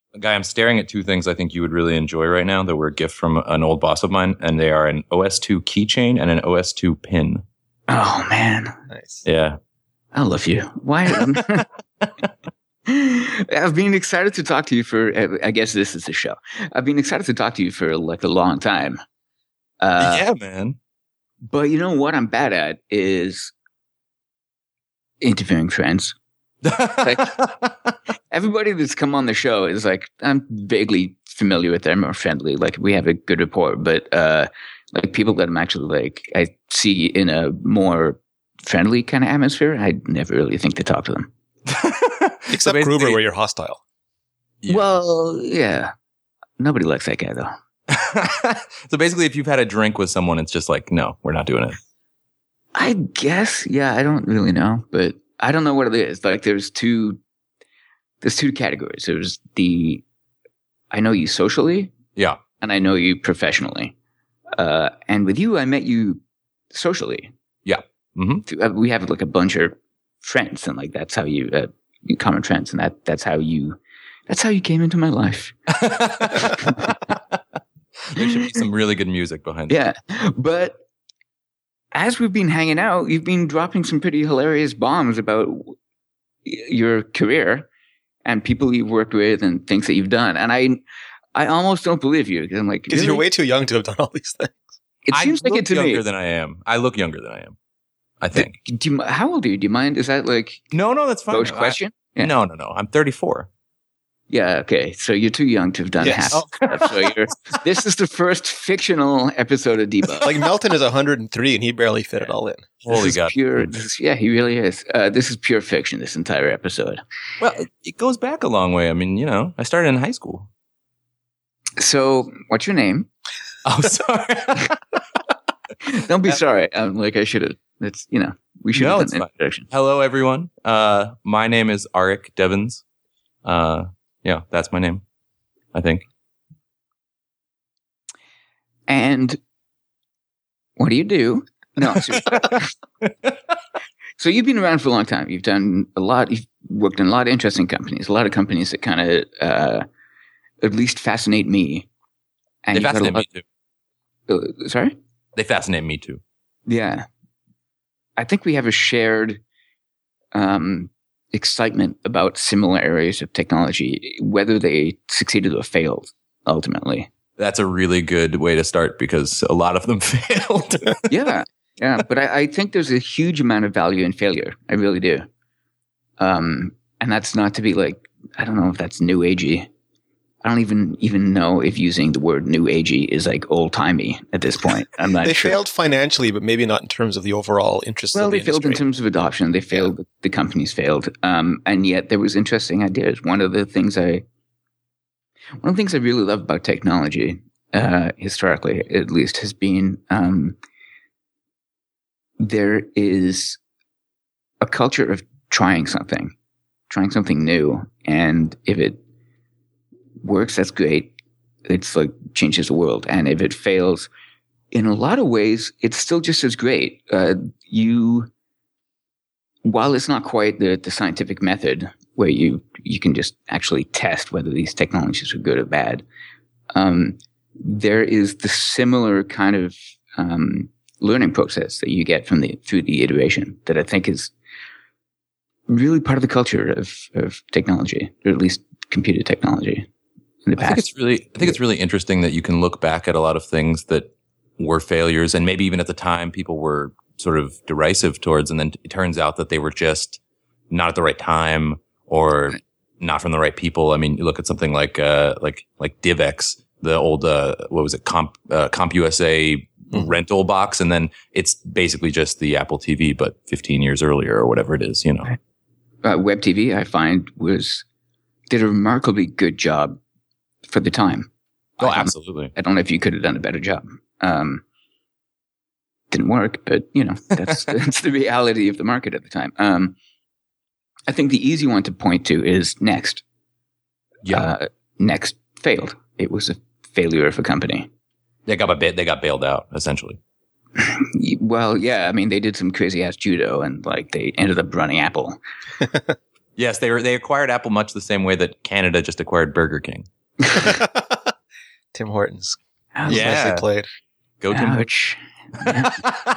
Guy, I'm staring at two things I think you would really enjoy right now that were a gift from an old boss of mine, and they are an OS2 keychain and an OS2 pin. Oh, man. Nice. Yeah. I love you. Why? I've been excited to talk to you for, I guess this is the show. I've been excited to talk to you for like a long time. Yeah, man. But you know what I'm bad at is interviewing friends. Like, everybody that's come on the show is like, I'm vaguely familiar with them or friendly. Like we have a good rapport, but like people that I'm actually like, I see in a more friendly kind of atmosphere, I never really think to talk to them. Except so Gruber, where you're hostile. Yeah. Well, yeah. Nobody likes that guy, though. So basically, if you've had a drink with someone, it's just like, no, we're not doing it. I guess, yeah, I don't really know, but I don't know what it is. Like, there's two categories. There's the, I know you socially. Yeah. And I know you professionally. And with you, I met you socially. Yeah. Mm-hmm. We have like a bunch of friends, and like that's how you common friends, and that's how you came into my life. There should be some really good music behind it. Yeah, but as we've been hanging out, you've been dropping some pretty hilarious bombs about your career and people you've worked with and things that you've done, and I almost don't believe you because I'm like, because you're way too young to have done all these things. It seems like it to me. I look younger than I am. I look younger than I am. I think. How old are you? Do you mind? Is that like no, that's fine. Question? Yeah. No. I'm 34. Yeah. Okay. So you're too young to have done half. So this is the first fictional episode of Debug. Like Melton is 103 and he barely fit it all in. Holy God! Yeah, he really is. This is pure fiction. This entire episode. Well, it goes back a long way. I mean, I started in high school. So, what's your name? Oh, sorry. Don't be sorry. Like I should have. It's we should have done an introduction. Hello, everyone. My name is Arik Devins. Yeah, that's my name, I think. And what do you do? No. So you've been around for a long time. You've done a lot. You've worked in a lot of interesting companies. A lot of companies that kind of at least fascinate me. And they fascinate me too. Sorry? They fascinate me too. Yeah. I think we have a shared excitement about similar areas of technology, whether they succeeded or failed, ultimately. That's a really good way to start because a lot of them failed. Yeah. But I think there's a huge amount of value in failure. I really do. And that's not to be like, I don't know if that's new agey. I don't even know if using the word new agey is like old timey at this point. I'm not They sure. failed financially, but maybe not in terms of the overall interest of the industry. Well, they failed in terms of adoption. They failed. The companies failed. And yet there was interesting ideas. One of the things I really love about technology, historically at least, has been there is a culture of trying something new, and if it works, that's great. It's like changes the world. And if it fails, in a lot of ways, it's still just as great. While it's not quite the scientific method where you can just actually test whether these technologies are good or bad, there is the similar kind of learning process that you get through the iteration that I think is really part of the culture of technology, or at least computer technology. I think it's really interesting that you can look back at a lot of things that were failures, and maybe even at the time people were sort of derisive towards, and then it turns out that they were just not at the right time or not from the right people. I mean, you look at something like DivX, the old what was it, CompUSA rental box, and then it's basically just the Apple TV, but 15 years earlier or whatever it is, Web TV, I find, did a remarkably good job for the time. Oh, absolutely. I don't know if you could have done a better job. Didn't work, but that's the reality of the market at the time. I think the easy one to point to is Next. Yeah. Next failed. It was a failure of a company. They got bailed out, essentially. Well, yeah. I mean, they did some crazy ass judo, and like they ended up running Apple. Yes, they acquired Apple much the same way that Canada just acquired Burger King. Tim Hortons. Yeah. Nicely played. Go Tim. Ouch. Yeah.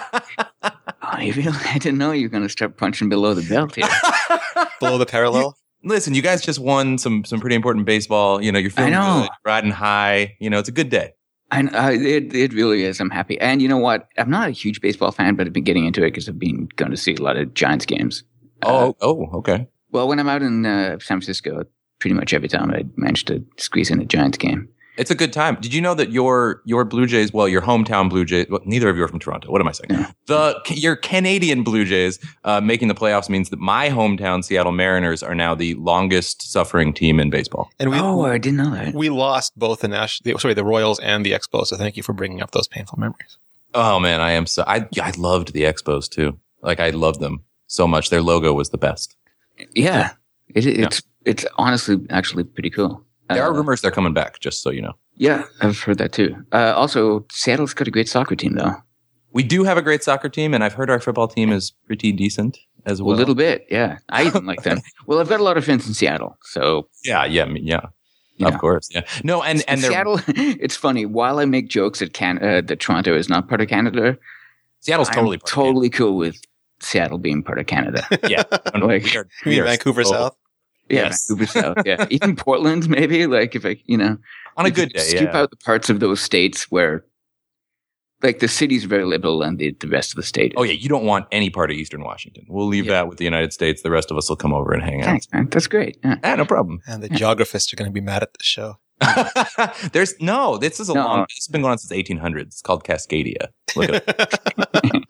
I didn't know you were going to start punching below the belt here. Below the parallel. Listen, you guys just won some pretty important baseball. You know, you're feeling good, riding high. You know, it's a good day. And it really is. I'm happy. And you know what? I'm not a huge baseball fan, but I've been getting into it because I've been going to see a lot of Giants games. Okay. Well, when I'm out in San Francisco, pretty much every time I manage to squeeze in a Giants game. It's a good time. Did you know that your Blue Jays, well, your hometown Blue Jays, well, neither of you are from Toronto. What am I saying? No. Your Canadian Blue Jays making the playoffs means that my hometown Seattle Mariners are now the longest suffering team in baseball. And I didn't know that. We lost both the Royals and the Expos. So thank you for bringing up those painful memories. Oh man, I loved the Expos too. Like I loved them so much. Their logo was the best. Yeah, it's honestly actually pretty cool. There are rumors they're coming back, just so you know. Yeah, I've heard that too. Also, Seattle's got a great soccer team, though. We do have a great soccer team, and I've heard our football team is pretty decent as well. A little bit, yeah. I even like them. Well, I've got a lot of friends in Seattle, so... Yeah. Of course, yeah. No, and Seattle, it's funny. While I make jokes that Toronto is not part of Canada, Seattle's totally cool with Seattle being part of Canada. Yeah. We are Vancouver South? Yeah, yes. Vancouver South. Yeah, even Portland, maybe. Like if I, on a good day, scoop out the parts of those states where, like, the city's very liberal and the rest of the state. Oh yeah, you don't want any part of Eastern Washington. We'll leave that with the United States. The rest of us will come over and hang out. Thanks, man. That's great. Yeah, no problem. And the geographists are going to be mad at the show. This is long. It's been going on since 1800s. It's called Cascadia. Look at it.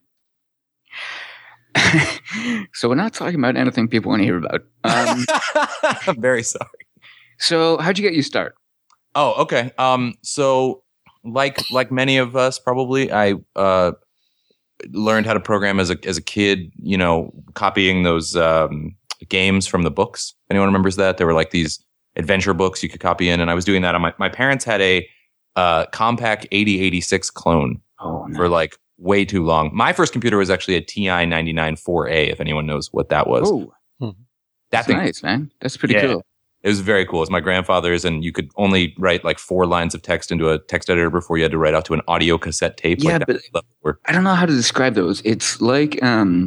So we're not talking about anything people want to hear about. I'm very sorry. So how'd you get your start? Oh, okay. So like many of us, probably, I learned how to program as a kid. You know, copying those games from the books. Anyone remembers that? There were like these adventure books you could copy in, and I was doing that. My parents had a Compaq 8086 clone for like way too long. My first computer was actually a TI 99 4A, if anyone knows what that was. Oh, that's nice, man. That's pretty cool. It was very cool. It was my grandfather's, and you could only write like 4 lines of text into a text editor before you had to write out to an audio cassette tape. Yeah, but I don't know how to describe those. It's like a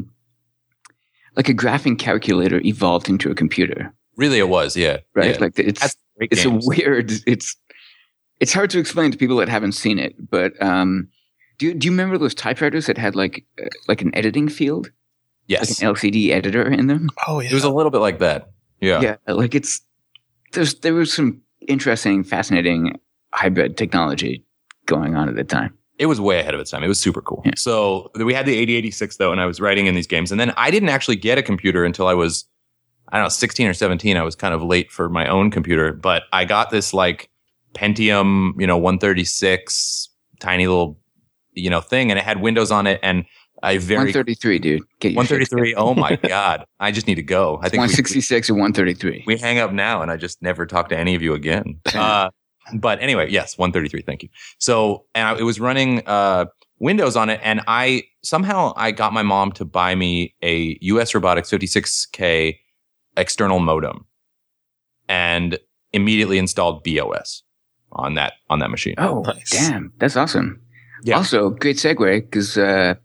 graphing calculator evolved into a computer. Really, it was, yeah. Right? Yeah. Like it's a weird. It's hard to explain to people that haven't seen it, but do you remember those typewriters that had like an editing field? Yes, like an LCD editor in them. Oh yeah, it was a little bit like that. Yeah, yeah. Like there was some interesting, fascinating hybrid technology going on at the time. It was way ahead of its time. It was super cool. Yeah. So we had the 8086 though, and I was writing in these games, and then I didn't actually get a computer until I was, I don't know, 16 or 17. I was kind of late for my own computer, but I got this like Pentium, 136, tiny little, thing, and it had Windows on it, and 133, dude. 133. Oh my God. I just need to go. I think 166 and 133. We hang up now and I just never talk to any of you again. But anyway, yes, 133. Thank you. So, and it was running, Windows on it. And I got my mom to buy me a US Robotics 56K external modem and immediately installed BOS on that machine. Oh, nice. Damn. That's awesome. Yeah. Also, great segue because,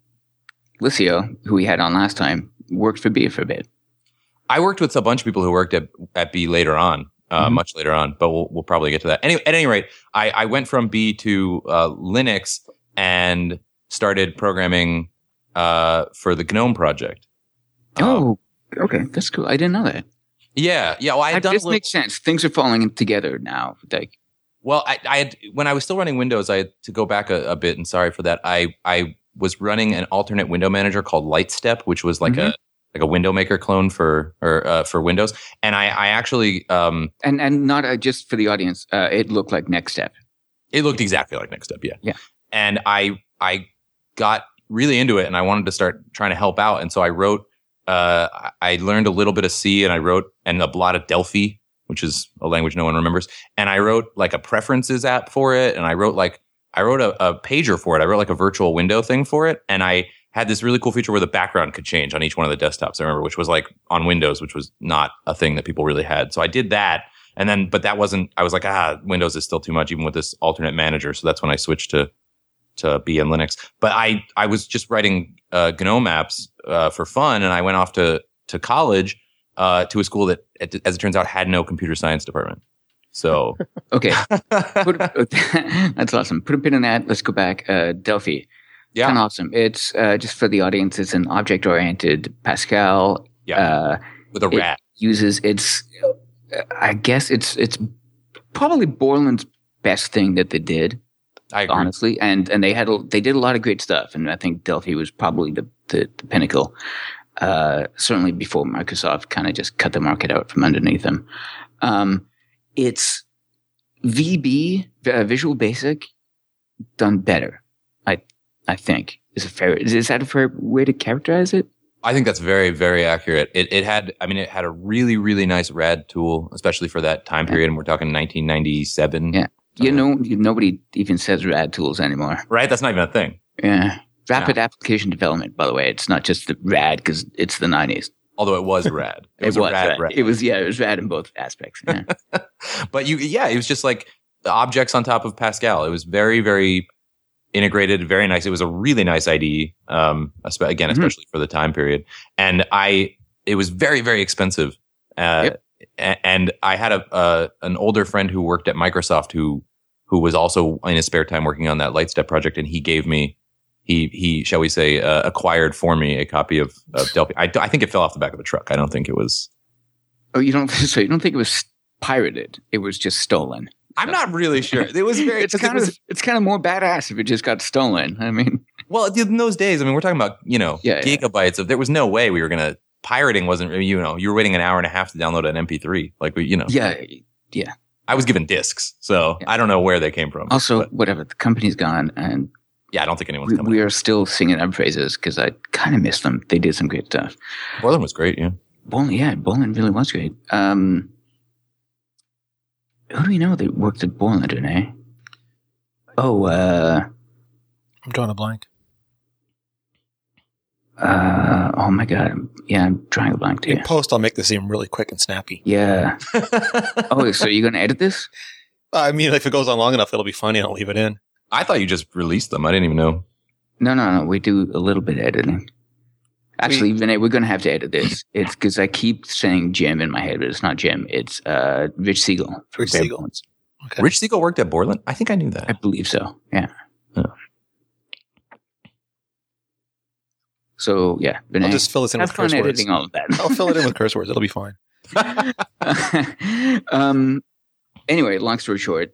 Licio, who we had on last time, worked for B for a bit. I worked with a bunch of people who worked at B later on, much later on, but we'll probably get to that. At any rate, I went from B to Linux and started programming for the GNOME project. Okay, that's cool. I didn't know that. Yeah. Well, this makes sense. Things are falling together now. Well, I had, when I was still running Windows, I had to go back a bit, and sorry for that. I was running an alternate window manager called Lightstep, which was like a window maker clone for Windows. And I actually and not just for the audience, it looked like NextStep. It looked exactly like NextStep, yeah. Yeah. And I got really into it, and I wanted to start trying to help out. And so I wrote. I learned a little bit of C, and I wrote a lot of Delphi, which is a language no one remembers. And I wrote like a preferences app for it, and I wrote a pager for it. I wrote like a virtual window thing for it, and I had this really cool feature where the background could change on each one of the desktops. I remember, which was like on Windows, which was not a thing that people really had. So I did that. And then, but that wasn't, I was like, Windows is still too much, even with this alternate manager. So that's when I switched to be in Linux. But I was just writing GNOME apps for fun, and I went off to college to a school that, as it turns out, had no computer science department. So okay, that's awesome. Put a pin in that. Let's go back. Delphi, yeah, kind of awesome. It's just for the audience. It's an object-oriented Pascal. Yeah, with a rat. Uses it's. I guess it's probably Borland's best thing that they did. I agree. Honestly, and they did a lot of great stuff, and I think Delphi was probably the pinnacle. Certainly before Microsoft kind of just cut the market out from underneath them. It's VB, Visual Basic, done better. I think is that a fair way to characterize it? I think that's very, very accurate. It had a really, really nice RAD tool, especially for that time period, and we're talking 1997. Yeah. Nobody even says RAD tools anymore. Right? That's not even a thing. Yeah. Rapid application development, by the way. It's not just the RAD because it's the 90s. Although it was RAD. It was RAD. It was RAD in both aspects. Yeah. But it was just like the objects on top of Pascal. It was very, very integrated, very nice. It was a really nice IDE, especially for the time period. And it was very, very expensive. Yep. And I had an older friend who worked at Microsoft who was also in his spare time working on that Lightstep project, and he gave me shall we say acquired for me a copy of Delphi. I think it fell off the back of a truck. I don't think it was. Oh, you don't think it was pirated? It was just stolen. I'm not really sure. It was very. It's kind of more badass if it just got stolen. I mean, well, in those days, we're talking about gigabytes of. There was no way we were gonna. Pirating wasn't, you were waiting an hour and a half to download an MP3. Yeah. I was given discs, so I don't know where they came from. Also, whatever, the company's gone, and I don't think anyone's coming. We are still singing them praises because I kind of miss them. They did some great stuff. Borland was great, yeah. Borland really was great. Who do we know that worked at Borland, Renee? I'm drawing a blank. Oh my God. I'm drawing a blank too. In post, I'll make this seem really quick and snappy. Yeah. So you're going to edit this? I mean, if it goes on long enough, it'll be funny and I'll leave it in. I thought you just released them. I didn't even know. No. We do a little bit of editing. Actually, Vinay, we're going to have to edit this. It's because I keep saying Jim in my head, but it's not Jim. It's Rich Siegel. Rich Siegel. Okay. Rich Siegel worked at Borland? I think I knew that. I believe so. Yeah. So, yeah. Vinay, I'll just fill this in with curse words. Editing all of that. I'll fill it in with curse words. It'll be fine. Anyway, long story short,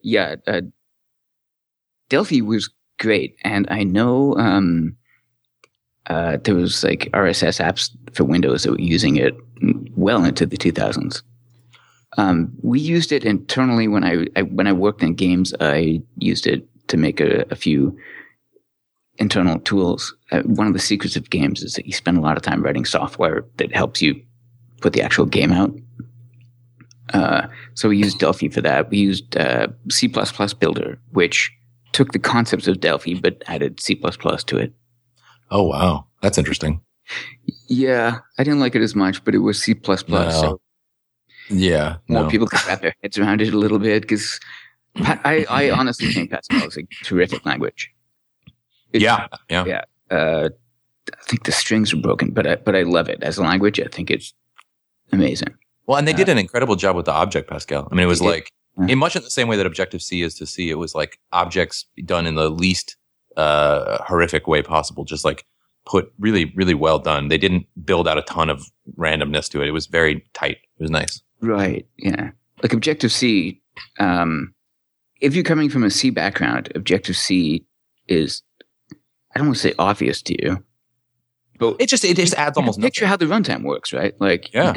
Delphi was great. And I know there was like RSS apps for Windows that were using it well into the 2000s. We used it internally when I worked in games. I used it to make a few internal tools. One of the secrets of games is that you spend a lot of time writing software that helps you put the actual game out. So we used Delphi for that. We used C++ Builder, which took the concepts of Delphi but added C++ to it. Oh, wow. That's interesting. Yeah, I didn't like it as much, but it was C++. No. So more people could wrap their heads around it a little bit because I honestly think Pascal is a terrific language. Yeah. I think the strings are broken, but I love it as a language. I think it's amazing. Well, and they did an incredible job with the object Pascal. I mean, it was like in much in the same way that Objective-C is to C. It was like objects done in the least horrific way possible. Just like put really, really well done. They didn't build out a ton of randomness to it. It was very tight. It was nice. Right. Yeah. Like Objective-C. If you're coming from a C background, Objective-C is, I don't want to say obvious to you, but it just adds almost nothing. Picture how the runtime works, right? Like, you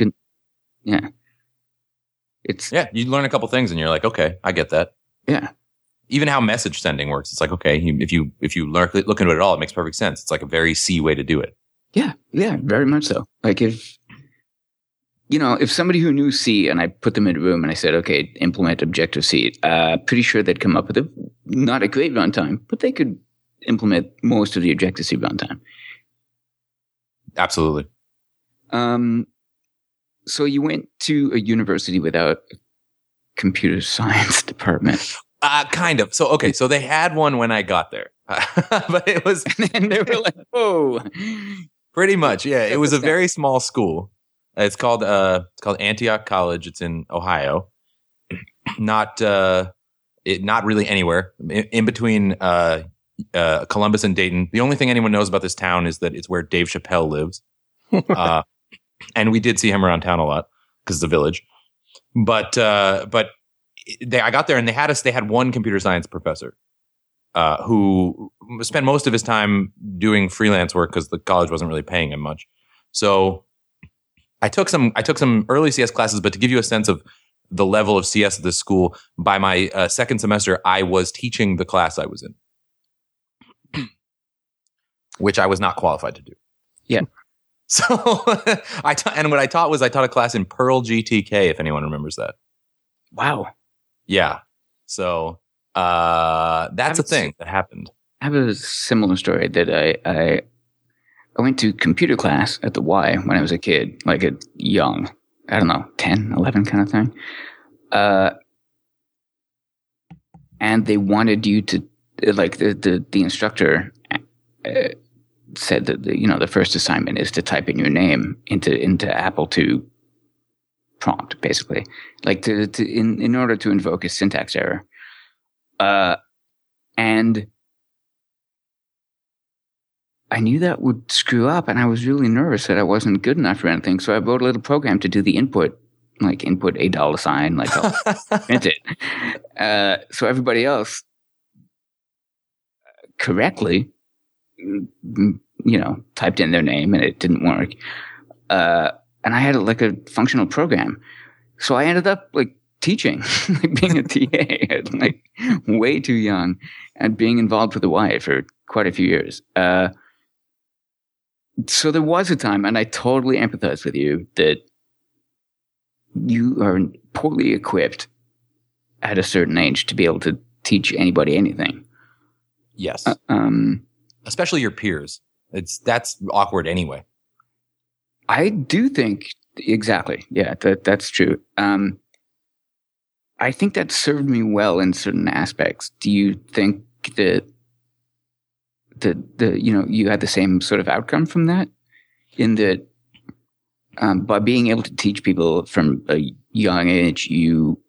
learn a couple things and you're like, okay, I get that. Yeah. Even how message sending works, it's like, okay, if you look into it at all, it makes perfect sense. It's like a very C way to do it. Yeah, very much so. Like if somebody who knew C and I put them in a room and I said, okay, implement Objective-C, pretty sure they'd come up with not a great runtime, but they could implement most of the Objective-C runtime. Absolutely. So you went to a university without a computer science department. Kind of. So they had one when I got there, but it was, and they were like, "Whoa!" Pretty much, yeah. It was a very small school. It's called Antioch College. It's in Ohio. Not really anywhere in between Columbus and Dayton. The only thing anyone knows about this town is that it's where Dave Chappelle lives. And we did see him around town a lot because it's a village. But I got there and they had one computer science professor who spent most of his time doing freelance work because the college wasn't really paying him much. So I took some early CS classes, but to give you a sense of the level of CS at this school, by my second semester, I was teaching the class I was in, which I was not qualified to do. Yeah. So and what I taught a class in Perl GTK, if anyone remembers that. Wow. Yeah. So that's a thing that happened. I have a similar story that I went to computer class at the Y when I was a kid, like a young, I don't know, 10, 11 kind of thing. And they wanted you to, like the instructor said that the first assignment is to type in your name into Apple II prompt, basically, like in order to invoke a syntax error. And I knew that would screw up, and I was really nervous that I wasn't good enough for anything. So I wrote a little program to do the input, like input $, like I'll print it. So everybody else correctly, typed in their name, and it didn't work. And I had like a functional program. So I ended up like teaching, like being a TA, like way too young, and being involved with the Y for quite a few years. So there was a time, and I totally empathize with you, that you are poorly equipped at a certain age to be able to teach anybody anything. Yes. Especially your peers. That's awkward anyway. I do think, exactly. Yeah, that's true. I think that served me well in certain aspects. Do you think that you had the same sort of outcome from that? In that, by being able to teach people from a young age, you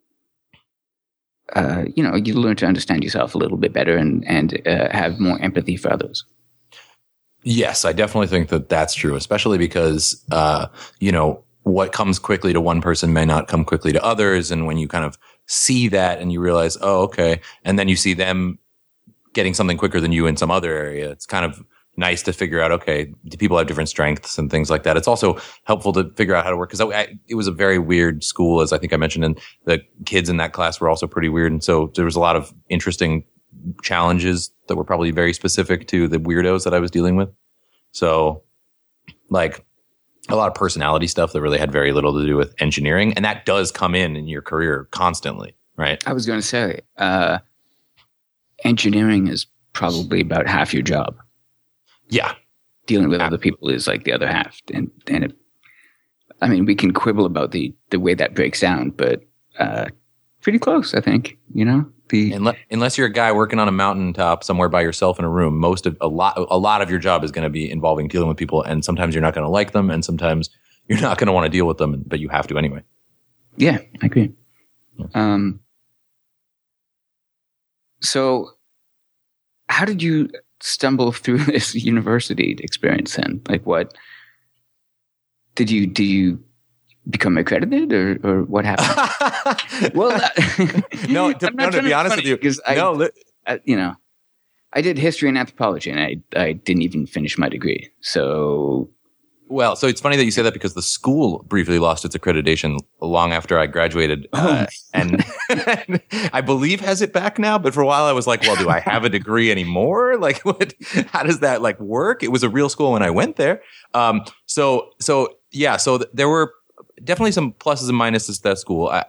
learn to understand yourself a little bit better and have more empathy for others. Yes, I definitely think that that's true, especially because, what comes quickly to one person may not come quickly to others. And when you kind of see that and you realize, oh, okay. And then you see them getting something quicker than you in some other area, it's kind of nice to figure out, okay, do people have different strengths and things like that? It's also helpful to figure out how to work, because it was a very weird school, as I think I mentioned, and the kids in that class were also pretty weird. And so there was a lot of interesting challenges that were probably very specific to the weirdos that I was dealing with. So like a lot of personality stuff that really had very little to do with engineering. And that does come in your career constantly, right? I was going to say, engineering is probably about half your job. Yeah. Dealing with other people is like the other half. And we can quibble about the way that breaks down, but pretty close, I think, Unless you're a guy working on a mountaintop somewhere by yourself in a room, a lot of your job is going to be involving dealing with people, and sometimes you're not going to like them, and sometimes you're not going to want to deal with them, but you have to anyway. Yeah, I agree. Yeah. So how did you stumble through this university experience then? Like, what did you become accredited, or what happened? Well, to be honest with you, because I did history and anthropology, and I didn't even finish my degree. So it's funny that you say that, because the school briefly lost its accreditation long after I graduated, and I believe has it back now. But for a while, I was like, well, do I have a degree anymore? Like, what? How does that like work? It was a real school when I went there. So there were definitely some pluses and minuses to that school. I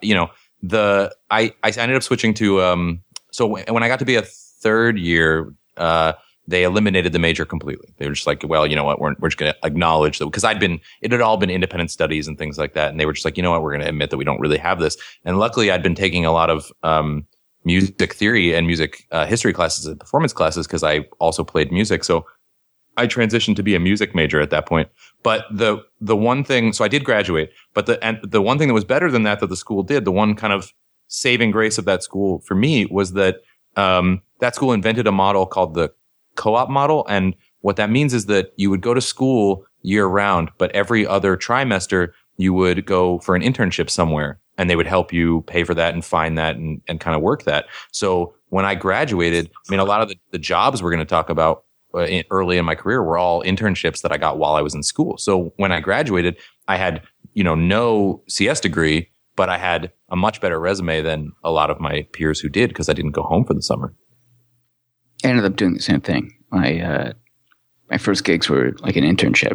ended up switching to, so when I got to be a third year, they eliminated the major completely. They were just like, well, you know what, we're just going to acknowledge that, because it had all been independent studies and things like that. And they were just like, you know what, we're going to admit that we don't really have this. And luckily I'd been taking a lot of, music theory and music history classes and performance classes, because I also played music. So I transitioned to be a music major at that point. But the one thing, so I did graduate, but the one thing that was better than that the school did, the one kind of saving grace of that school for me, was that that school invented a model called the co-op model. And what that means is that you would go to school year round, but every other trimester you would go for an internship somewhere, and they would help you pay for that and find that and kind of work that. So when I graduated, I mean, a lot of the jobs we're going to talk about early in my career were all internships that I got while I was in school. So when I graduated, I had, no CS degree, but I had a much better resume than a lot of my peers who did, because I didn't go home for the summer. I ended up doing the same thing. My first gigs were like an internship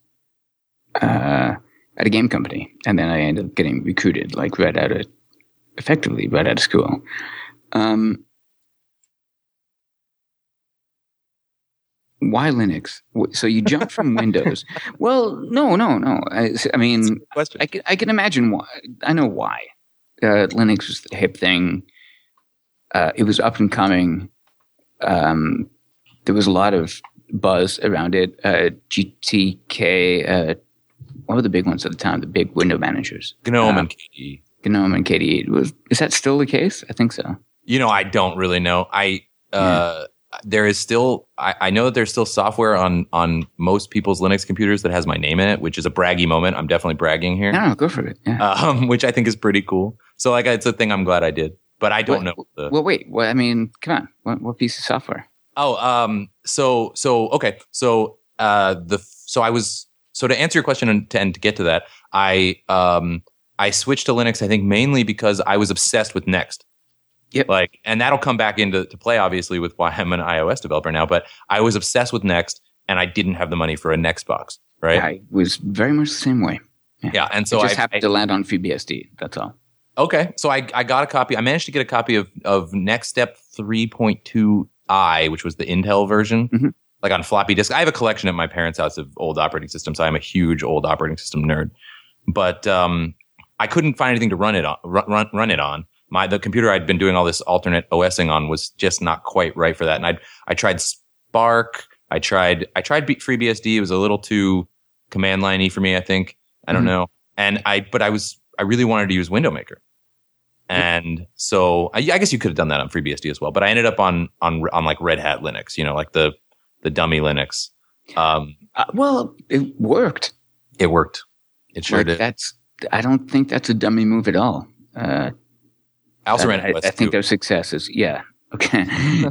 at a game company, and then I ended up getting recruited like right out of school. Why Linux? So you jumped from Windows. Well, no. I mean, I can imagine why. I know why. Linux was the hip thing. It was up and coming. There was a lot of buzz around it. GTK, what were the big ones at the time? The big window managers. GNOME and KDE. GNOME and KDE. Is that still the case? I think so. I don't really know. There is still, I know that there's still software on most people's Linux computers that has my name in it, which is a braggy moment. I'm definitely bragging here. No, go for it. Yeah. Which I think is pretty cool. So it's a thing I'm glad I did, but I don't know. Well, wait. Well, I mean, come on. What piece of software? Oh, okay. So to answer your question and to get to that, I switched to Linux, I think mainly because I was obsessed with Next. Yep. And that'll come back into play, obviously, with why I'm an iOS developer now. But I was obsessed with Next, and I didn't have the money for a Next box, right? I was very much the same way. Yeah, and so I just happened to land on FreeBSD. That's all. Okay, so I got a copy. I managed to get a copy of NextStep 3.2i, which was the Intel version, on floppy disk. I have a collection at my parents' house of old operating systems. I'm a huge old operating system nerd, but I couldn't find anything to run it on. The computer I'd been doing all this alternate OSing on was just not quite right for that. And I tried Spark. I tried FreeBSD. It was a little too command liney for me, I think. I don't know. And I really wanted to use Window Maker. And so I guess you could have done that on FreeBSD as well. But I ended up on like Red Hat Linux, the dummy Linux. Well, it worked. It worked. It sure did. I don't think that's a dummy move at all. I also ran OS I think their success is, yeah. Okay.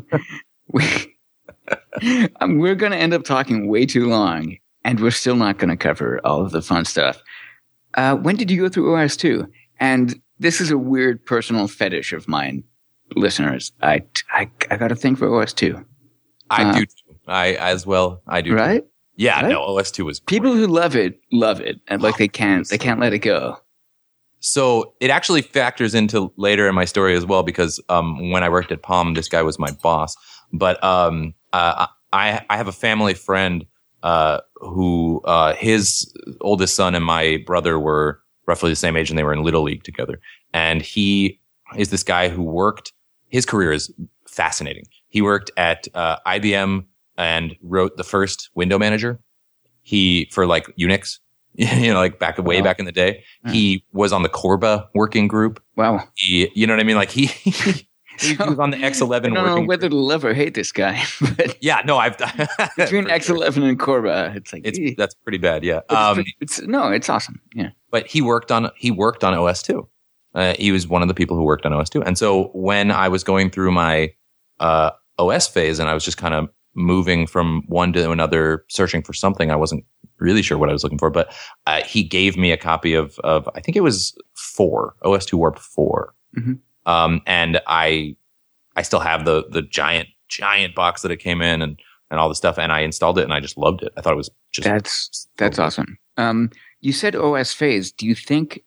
We're going to end up talking way too long, and we're still not going to cover all of the fun stuff. When did you go through OS2? And this is a weird personal fetish of mine, listeners. I got a thing for OS2. I do too. I do. Right? Too. Yeah, right? no, OS2 was great. People who love it, and they can't let it go. So it actually factors into later in my story as well, because when I worked at Palm, this guy was my boss. But I have a family friend who his oldest son and my brother were roughly the same age, and they were in Little League together. And he is this guy who worked. His career is fascinating. He worked at IBM and wrote the first window manager. For Unix. Way back in the day, he was on the Corba working group. Wow. You know what I mean? He was on the X11 working group. I don't know whether to love or hate this guy. But yeah, no, I've between X11 sure. and Corba, that's pretty bad. Yeah. It's awesome. Yeah. But he worked on OS2. He was one of the people who worked on OS2. And so when I was going through my OS phase, and I was just kind of moving from one to another, searching for something, I wasn't really sure what I was looking for, but he gave me a copy of I think it was OS2 Warp 4. And I still have the giant box that it came in and all the stuff, and I installed it, and I just loved it. I thought it was just that's awesome. You said OS phase. Do you think?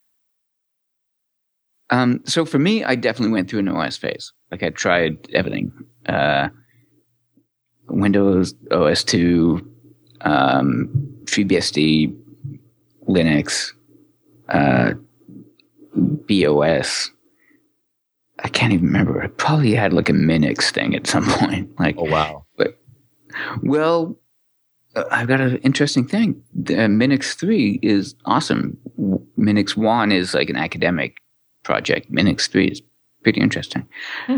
So for me, I definitely went through an OS phase. I tried everything. Windows, OS2, FreeBSD, Linux, BOS. I can't even remember. It probably had like a Minix thing at some point. Like, Oh, wow. But, well, I've got an interesting thing. The Minix 3 is awesome. Minix 1 is like an academic project. Minix 3 is pretty interesting.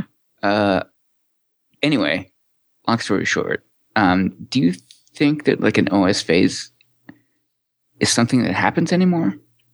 Anyway, long story short, do you think that like an OS phase is something that happens anymore?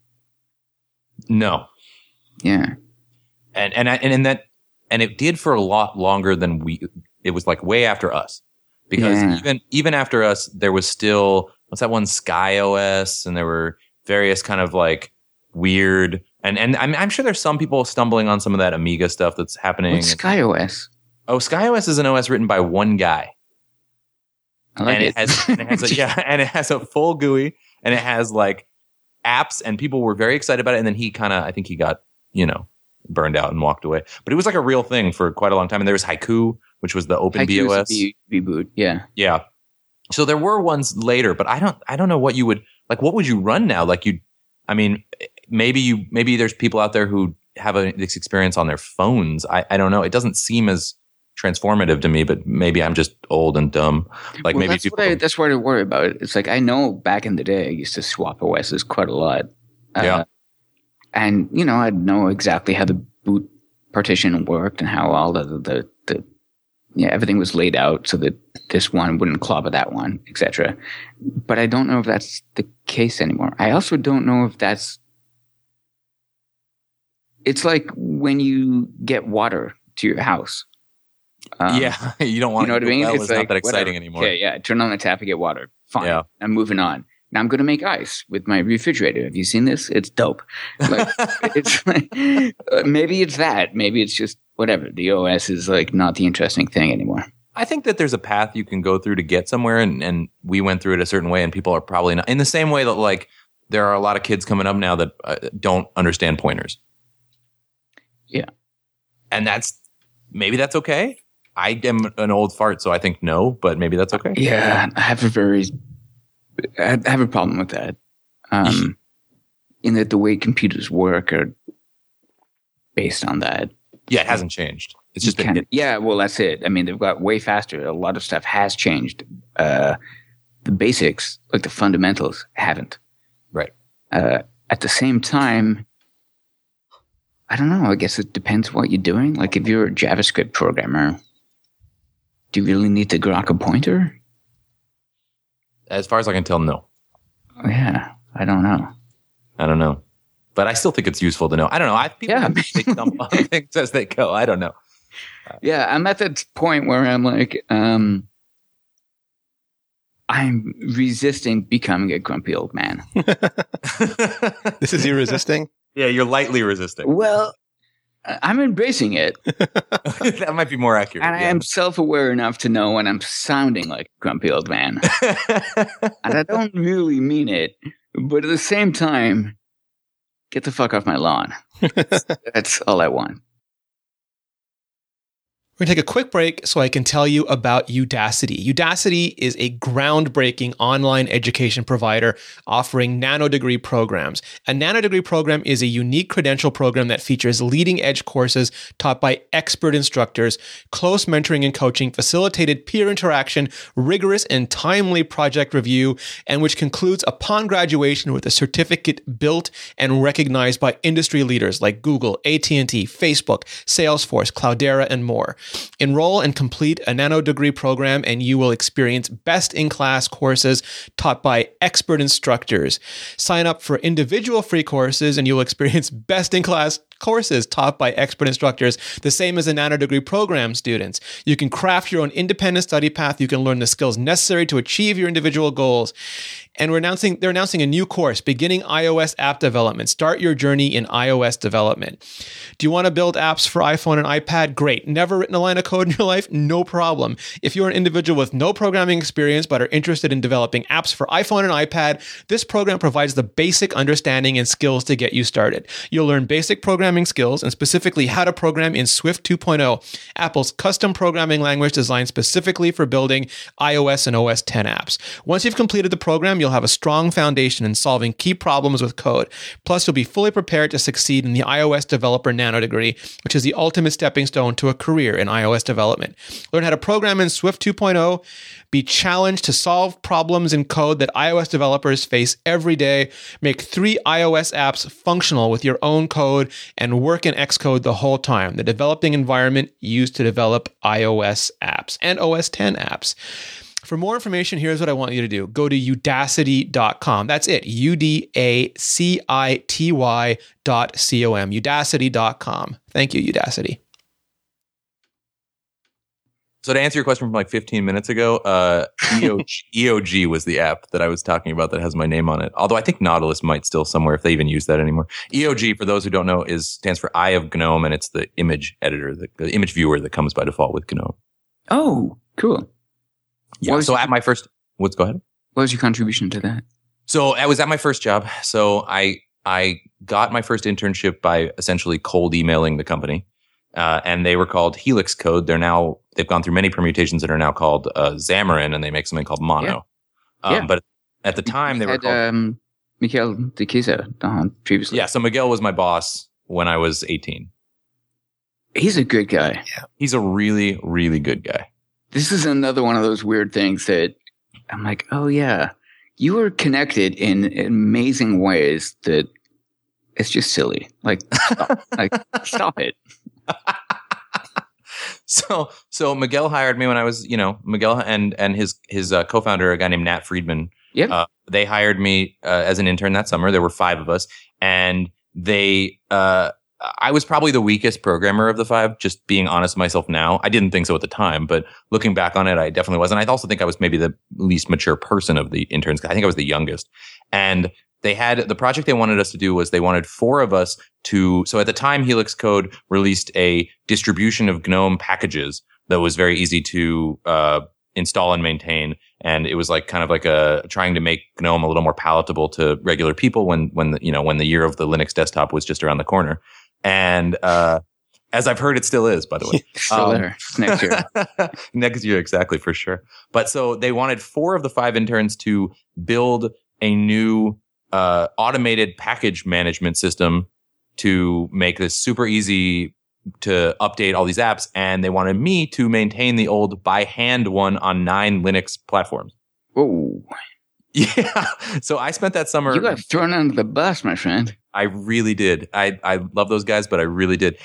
No. Yeah. And it did for a lot longer than it was like way after us, because even after us, there was still, what's that one, Sky OS, and there were various kind of like weird, and I'm sure there's some people stumbling on some of that Amiga stuff that's happening. What's Sky OS? Oh, Sky OS is an OS written by one guy. I like it. It has a full GUI, and it has like apps, and people were very excited about it. And then I think he got, burned out and walked away. But it was like a real thing for quite a long time. And there was Haiku, which was the open BOS. Reboot, yeah. Yeah. So there were ones later, but I don't know what you would, like, what would you run now? Like maybe there's people out there who have this experience on their phones. I don't know. It doesn't seem as transformative to me, but maybe I'm just old and dumb. Like, maybe that's what I worry about. It's like, I know back in the day I used to swap OSs quite a lot. Yeah. And, I'd know exactly how the boot partition worked and how all the everything was laid out so that this one wouldn't clobber that one, etc. But I don't know if that's the case anymore. I also don't know if it's like when you get water to your house. You don't want to, what I mean? Well, it's not like, that exciting whatever. anymore. Okay, yeah, turn on the tap and get water. Fine. Yeah. I'm moving on. Now I'm going to make ice with my refrigerator. Have you seen this? It's dope. Like, it's like, maybe it's that. Maybe it's just whatever. The OS is like not the interesting thing anymore. I think that there's a path you can go through to get somewhere, and we went through it a certain way, and people are probably not. In the same way that, like, there are a lot of kids coming up now that don't understand pointers. Yeah. And maybe that's okay. I am an old fart, so I think no, but maybe that's okay. Yeah, I have a problem with that. In that the way computers work are based on that. Yeah, it hasn't changed. It's just been. Yeah, well, that's it. I mean, they've got way faster. A lot of stuff has changed. The basics, like the fundamentals, haven't. Right. At the same time, I don't know. I guess it depends what you're doing. Like, if you're a JavaScript programmer, do you really need to grok a pointer? As far as I can tell, no. Oh, yeah, I don't know. But I still think it's useful to know. I don't know. People dump on things as they go. I don't know. Yeah, I'm at that point where I'm like, I'm resisting becoming a grumpy old man. This is you resisting? Yeah, you're lightly resisting. Well, I'm embracing it. That might be more accurate. And I am self-aware enough to know when I'm sounding like a grumpy old man. And I don't really mean it. But at the same time, get the fuck off my lawn. That's all I want. We're going to take a quick break so I can tell you about Udacity. Udacity is a groundbreaking online education provider offering nanodegree programs. A nanodegree program is a unique credential program that features leading-edge courses taught by expert instructors, close mentoring and coaching, facilitated peer interaction, rigorous and timely project review, and which concludes upon graduation with a certificate built and recognized by industry leaders like Google, AT&T, Facebook, Salesforce, Cloudera, and more. Enroll and complete a nanodegree program and you will experience best-in-class courses taught by expert instructors. Sign up for individual free courses and you will experience best-in-class courses taught by expert instructors, the same as a nanodegree program, students. You can craft your own independent study path. You can learn the skills necessary to achieve your individual goals. And they're announcing a new course, Beginning iOS App Development. Start your journey in iOS development. Do you want to build apps for iPhone and iPad? Great. Never written a line of code in your life? No problem. If you're an individual with no programming experience but are interested in developing apps for iPhone and iPad, this program provides the basic understanding and skills to get you started. You'll learn basic programming programming skills, and specifically how to program in Swift 2.0, Apple's custom programming language designed specifically for building iOS and OS X apps. Once you've completed the program, you'll have a strong foundation in solving key problems with code. Plus, you'll be fully prepared to succeed in the iOS Developer Nano degree, which is the ultimate stepping stone to a career in iOS development. Learn how to program in Swift 2.0, be challenged to solve problems in code that iOS developers face every day, make 3 iOS apps functional with your own code, and work in Xcode the whole time, the developing environment used to develop iOS apps and OS X apps. For more information, here's what I want you to do. Go to udacity.com. That's it. UDACITY.com. Udacity.com. Thank you, Udacity. So to answer your question from like 15 minutes ago, EOG was the app that I was talking about that has my name on it. Although I think Nautilus might still somewhere if they even use that anymore. EOG, for those who don't know, stands for Eye of GNOME, and it's the image editor, the image viewer that comes by default with GNOME. Oh, cool. Yeah. So at my first, go ahead. What was your contribution to that? So I was at my first job. So I got my first internship by essentially cold emailing the company. And they were called Helix Code. They've gone through many permutations that are now called Xamarin, and they make something called Mono. Yeah. But at the time, they were called Miguel de Kiza previously. Yeah, so Miguel was my boss when I was 18. He's a good guy. Yeah, he's a really, really good guy. This is another one of those weird things that I'm like, oh yeah, you are connected in amazing ways that it's just silly. Like, stop it. So Miguel hired me when I was, Miguel and his co-founder, a guy named Nat Friedman. Yeah. They hired me as an intern that summer. There were 5 of us, and I was probably the weakest programmer of the 5, just being honest with myself now. I didn't think so at the time, but looking back on it, I definitely was. And I also think I was maybe the least mature person of the interns. I think I was the youngest. And they had the project they wanted us to do was they wanted 4 of us so at the time, Helix Code released a distribution of GNOME packages that was very easy to install and maintain. And it was like kind of like trying to make GNOME a little more palatable to regular people when the year of the Linux desktop was just around the corner. And as I've heard, it still is, by the way. Still there next year. Next year, exactly, for sure. But so they wanted 4 of the 5 interns to build a new automated package management system to make this super easy to update all these apps. And they wanted me to maintain the old by hand one on 9 Linux platforms. Whoa. Yeah. So I spent that summer. You got thrown under the bus, my friend. I really did. I love those guys, but I really did.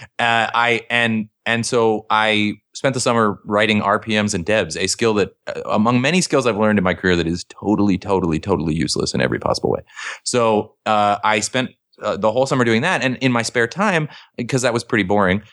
So I spent the summer writing RPMs and debs, a skill that among many skills I've learned in my career that is totally, totally, totally useless in every possible way. So I spent the whole summer doing that. And in my spare time, because that was pretty boring,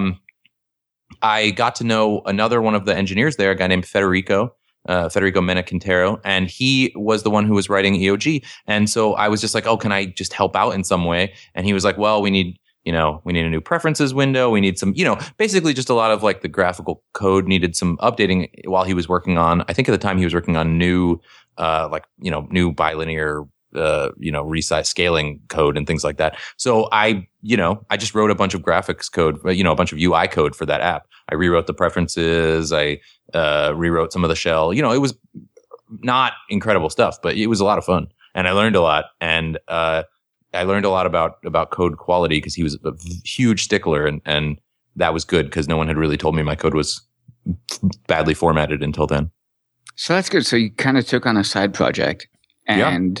I got to know another one of the engineers there, a guy named Federico Mena Quintero, and he was the one who was writing EOG. And so I was just like, oh, can I just help out in some way? And he was like, well, we need a new preferences window. We need some, basically just a lot of like the graphical code needed some updating while he was working on, I think at the time he was working on new bilinear, resize scaling code and things like that. So I just wrote a bunch of graphics code, a bunch of UI code for that app. I rewrote the preferences. I rewrote some of the shell. It was not incredible stuff, but it was a lot of fun. And I learned a lot. And I learned a lot about code quality because he was a huge stickler. And that was good because no one had really told me my code was badly formatted until then. So that's good. So you kind of took on a side project. And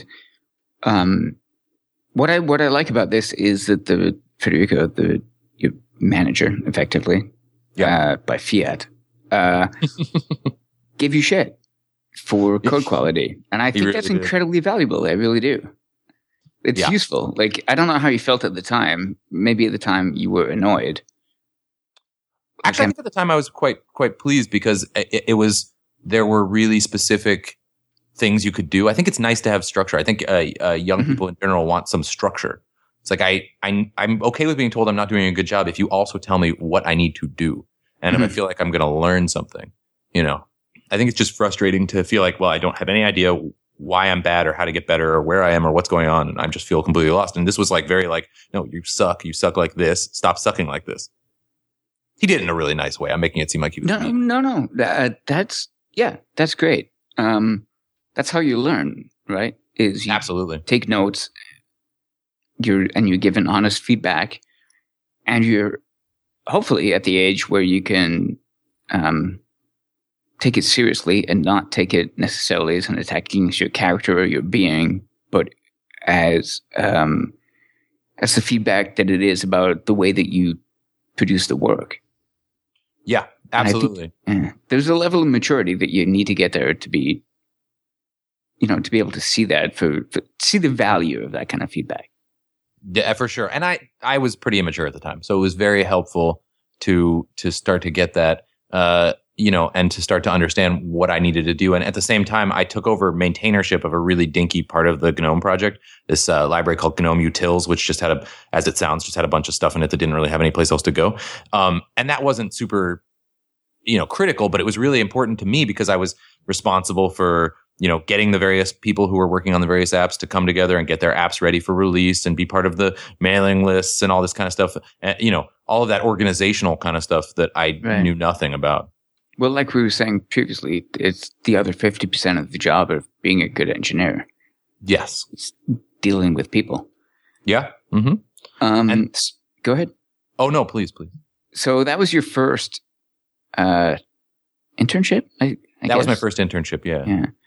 what I like about this is that the Federico, your manager, effectively, by fiat, gave you shit for code quality, and I think really that's incredibly valuable. I really do. It's useful. Like I don't know how you felt at the time. Maybe at the time you were annoyed. Actually, I think at the time I was quite pleased because there were really specific things you could do. I think it's nice to have structure. I think young people in general want some structure. It's like I'm okay with being told I'm not doing a good job if you also tell me what I need to do. And if I feel like I'm going to learn something, I think it's just frustrating to feel like, well, I don't have any idea why I'm bad or how to get better or where I am or what's going on. And I just feel completely lost. And this was like very like, no, you suck like this. Stop sucking like this. He did it in a really nice way. I'm making it seem like he was mean. No. That's great. That's how you learn, right? Is you Absolutely take notes, you're given honest feedback, and you're hopefully at the age where you can take it seriously and not take it necessarily as an attack against your character or your being, but as the feedback that it is about the way that you produce the work. Yeah, absolutely. There's a level of maturity that you need to get there to be, to be able to see that, for see the value of that kind of feedback. Yeah, for sure. And I was pretty immature at the time, so it was very helpful to start to get that, and to start to understand what I needed to do. And at the same time, I took over maintainership of a really dinky part of the GNOME project, this library called GNOME Utils, which just had as it sounds, just had a bunch of stuff in it that didn't really have any place else to go. And that wasn't super, critical, but it was really important to me because I was responsible for, getting the various people who were working on the various apps to come together and get their apps ready for release and be part of the mailing lists and all this kind of stuff. And, all of that organizational kind of stuff that I knew nothing about. Well, like we were saying previously, it's the other 50% of the job of being a good engineer. Yes. It's dealing with people. Yeah. Mm-hmm. And go ahead. Oh, no, please. So that was your first internship? I that guess was my first internship, yeah.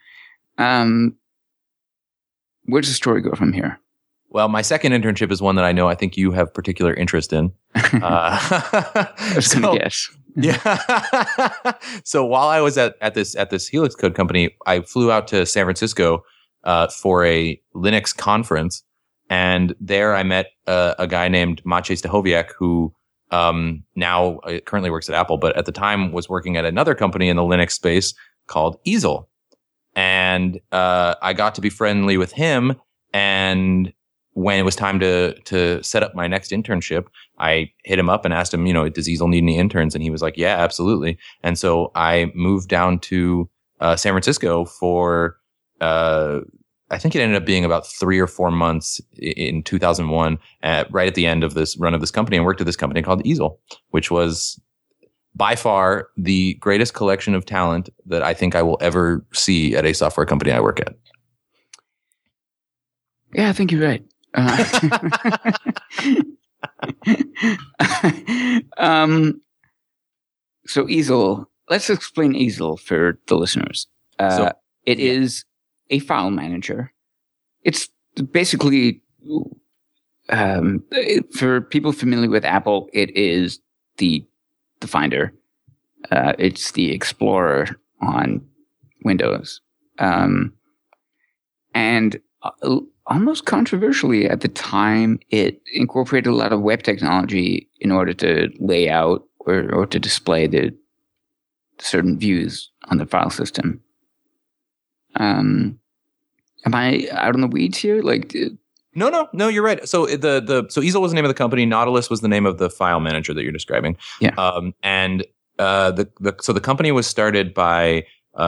Where does the story go from here? Well, my second internship is one that I think you have particular interest in. I was going to guess. Yeah. So while I was at this Helix Code company, I flew out to San Francisco for a Linux conference, and there I met a guy named Maciej Stachowiak, who now currently works at Apple, but at the time was working at another company in the Linux space called Easel. And I got to be friendly with him, and when it was time to set up my next internship, I hit him up and asked him, does Easel need any interns? And he was like, yeah, absolutely. And so I moved down to San Francisco for, I think it ended up being about 3 or 4 months in 2001, right at the end of this run of this company, and worked at this company called Easel, which was by far the greatest collection of talent that I think I will ever see at a software company I work at. Yeah, I think you're right. So Easel, let's explain Easel for the listeners. It is a file manager. It's basically, for people familiar with Apple, it is the Finder. It's the Explorer on Windows. And almost controversially at the time, it incorporated a lot of web technology in order to lay out or to display the certain views on the file system. Am I out on the weeds here? No, you're right. So so Easel was the name of the company. Nautilus was the name of the file manager that you're describing. Yeah. And the company was started by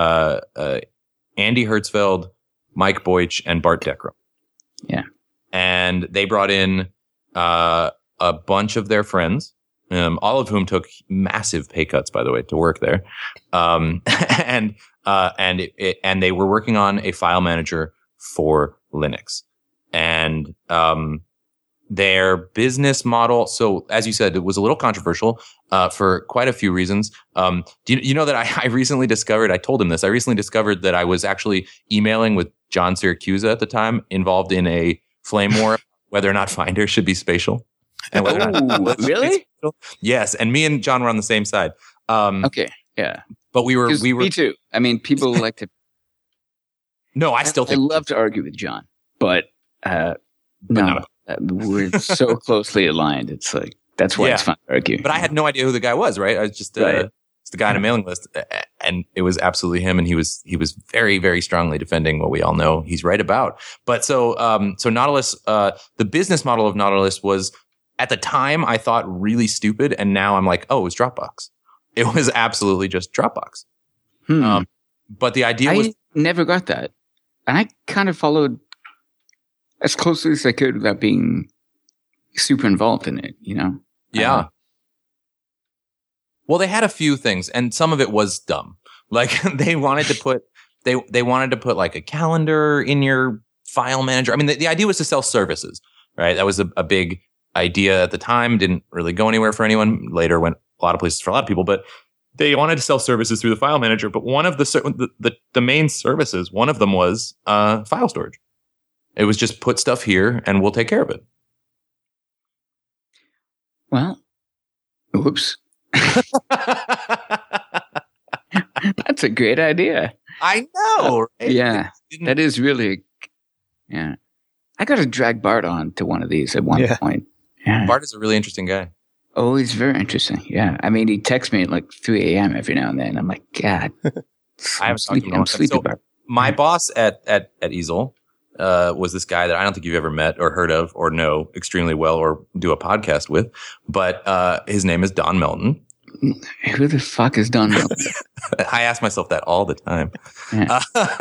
Andy Hertzfeld, Mike Boich, and Bart Dekram. Yeah. And they brought in a bunch of their friends, all of whom took massive pay cuts, by the way, to work there. And they were working on a file manager for Linux. And their business model, so as you said, it was a little controversial for quite a few reasons. Do you know that I recently discovered, I told him this, I recently discovered that I was actually emailing with John Siracusa at the time, involved in a flame war, whether or not Finder should be spatial. And whether or not really? Yes, and me and John were on the same side. Okay, yeah. But we were. Me too. I mean, people like to. No, I still think. I love to argue with John, but no. We're so closely aligned. It's like, that's why it's fun to argue. But I had no idea who the guy was, right? I was just the guy on a mailing list, and it was absolutely him. And he was very, very strongly defending what we all know he's right about. But so Nautilus, the business model of Nautilus was, at the time, I thought really stupid. And now I'm like, oh, it was Dropbox. It was absolutely just Dropbox. But the idea was, never got that. I kind of followed as closely as I could without being super involved in it, you know? Yeah. Well, they had a few things, and some of it was dumb. Like they wanted to put like a calendar in your file manager. I mean, the idea was to sell services, right? That was a big idea at the time. Didn't really go anywhere for anyone. Later went a lot of places for a lot of people, but they wanted to sell services through the file manager. But one of the main services, one of them was file storage. It was just put stuff here and we'll take care of it. Well, whoops. That's a great idea. I know. Right? Yeah, that is really. Yeah, I got to drag Bart on to one of these at one point. Yeah. Bart is a really interesting guy. Oh, he's very interesting. Yeah, I mean, he texts me at like 3 a.m. every now and then. I'm like, God, I'm sleepy, Bart. My boss at Easel was this guy that I don't think you've ever met or heard of or know extremely well or do a podcast with, but his name is Don Melton. Who the fuck is Don Melton? I ask myself that all the time. Yeah.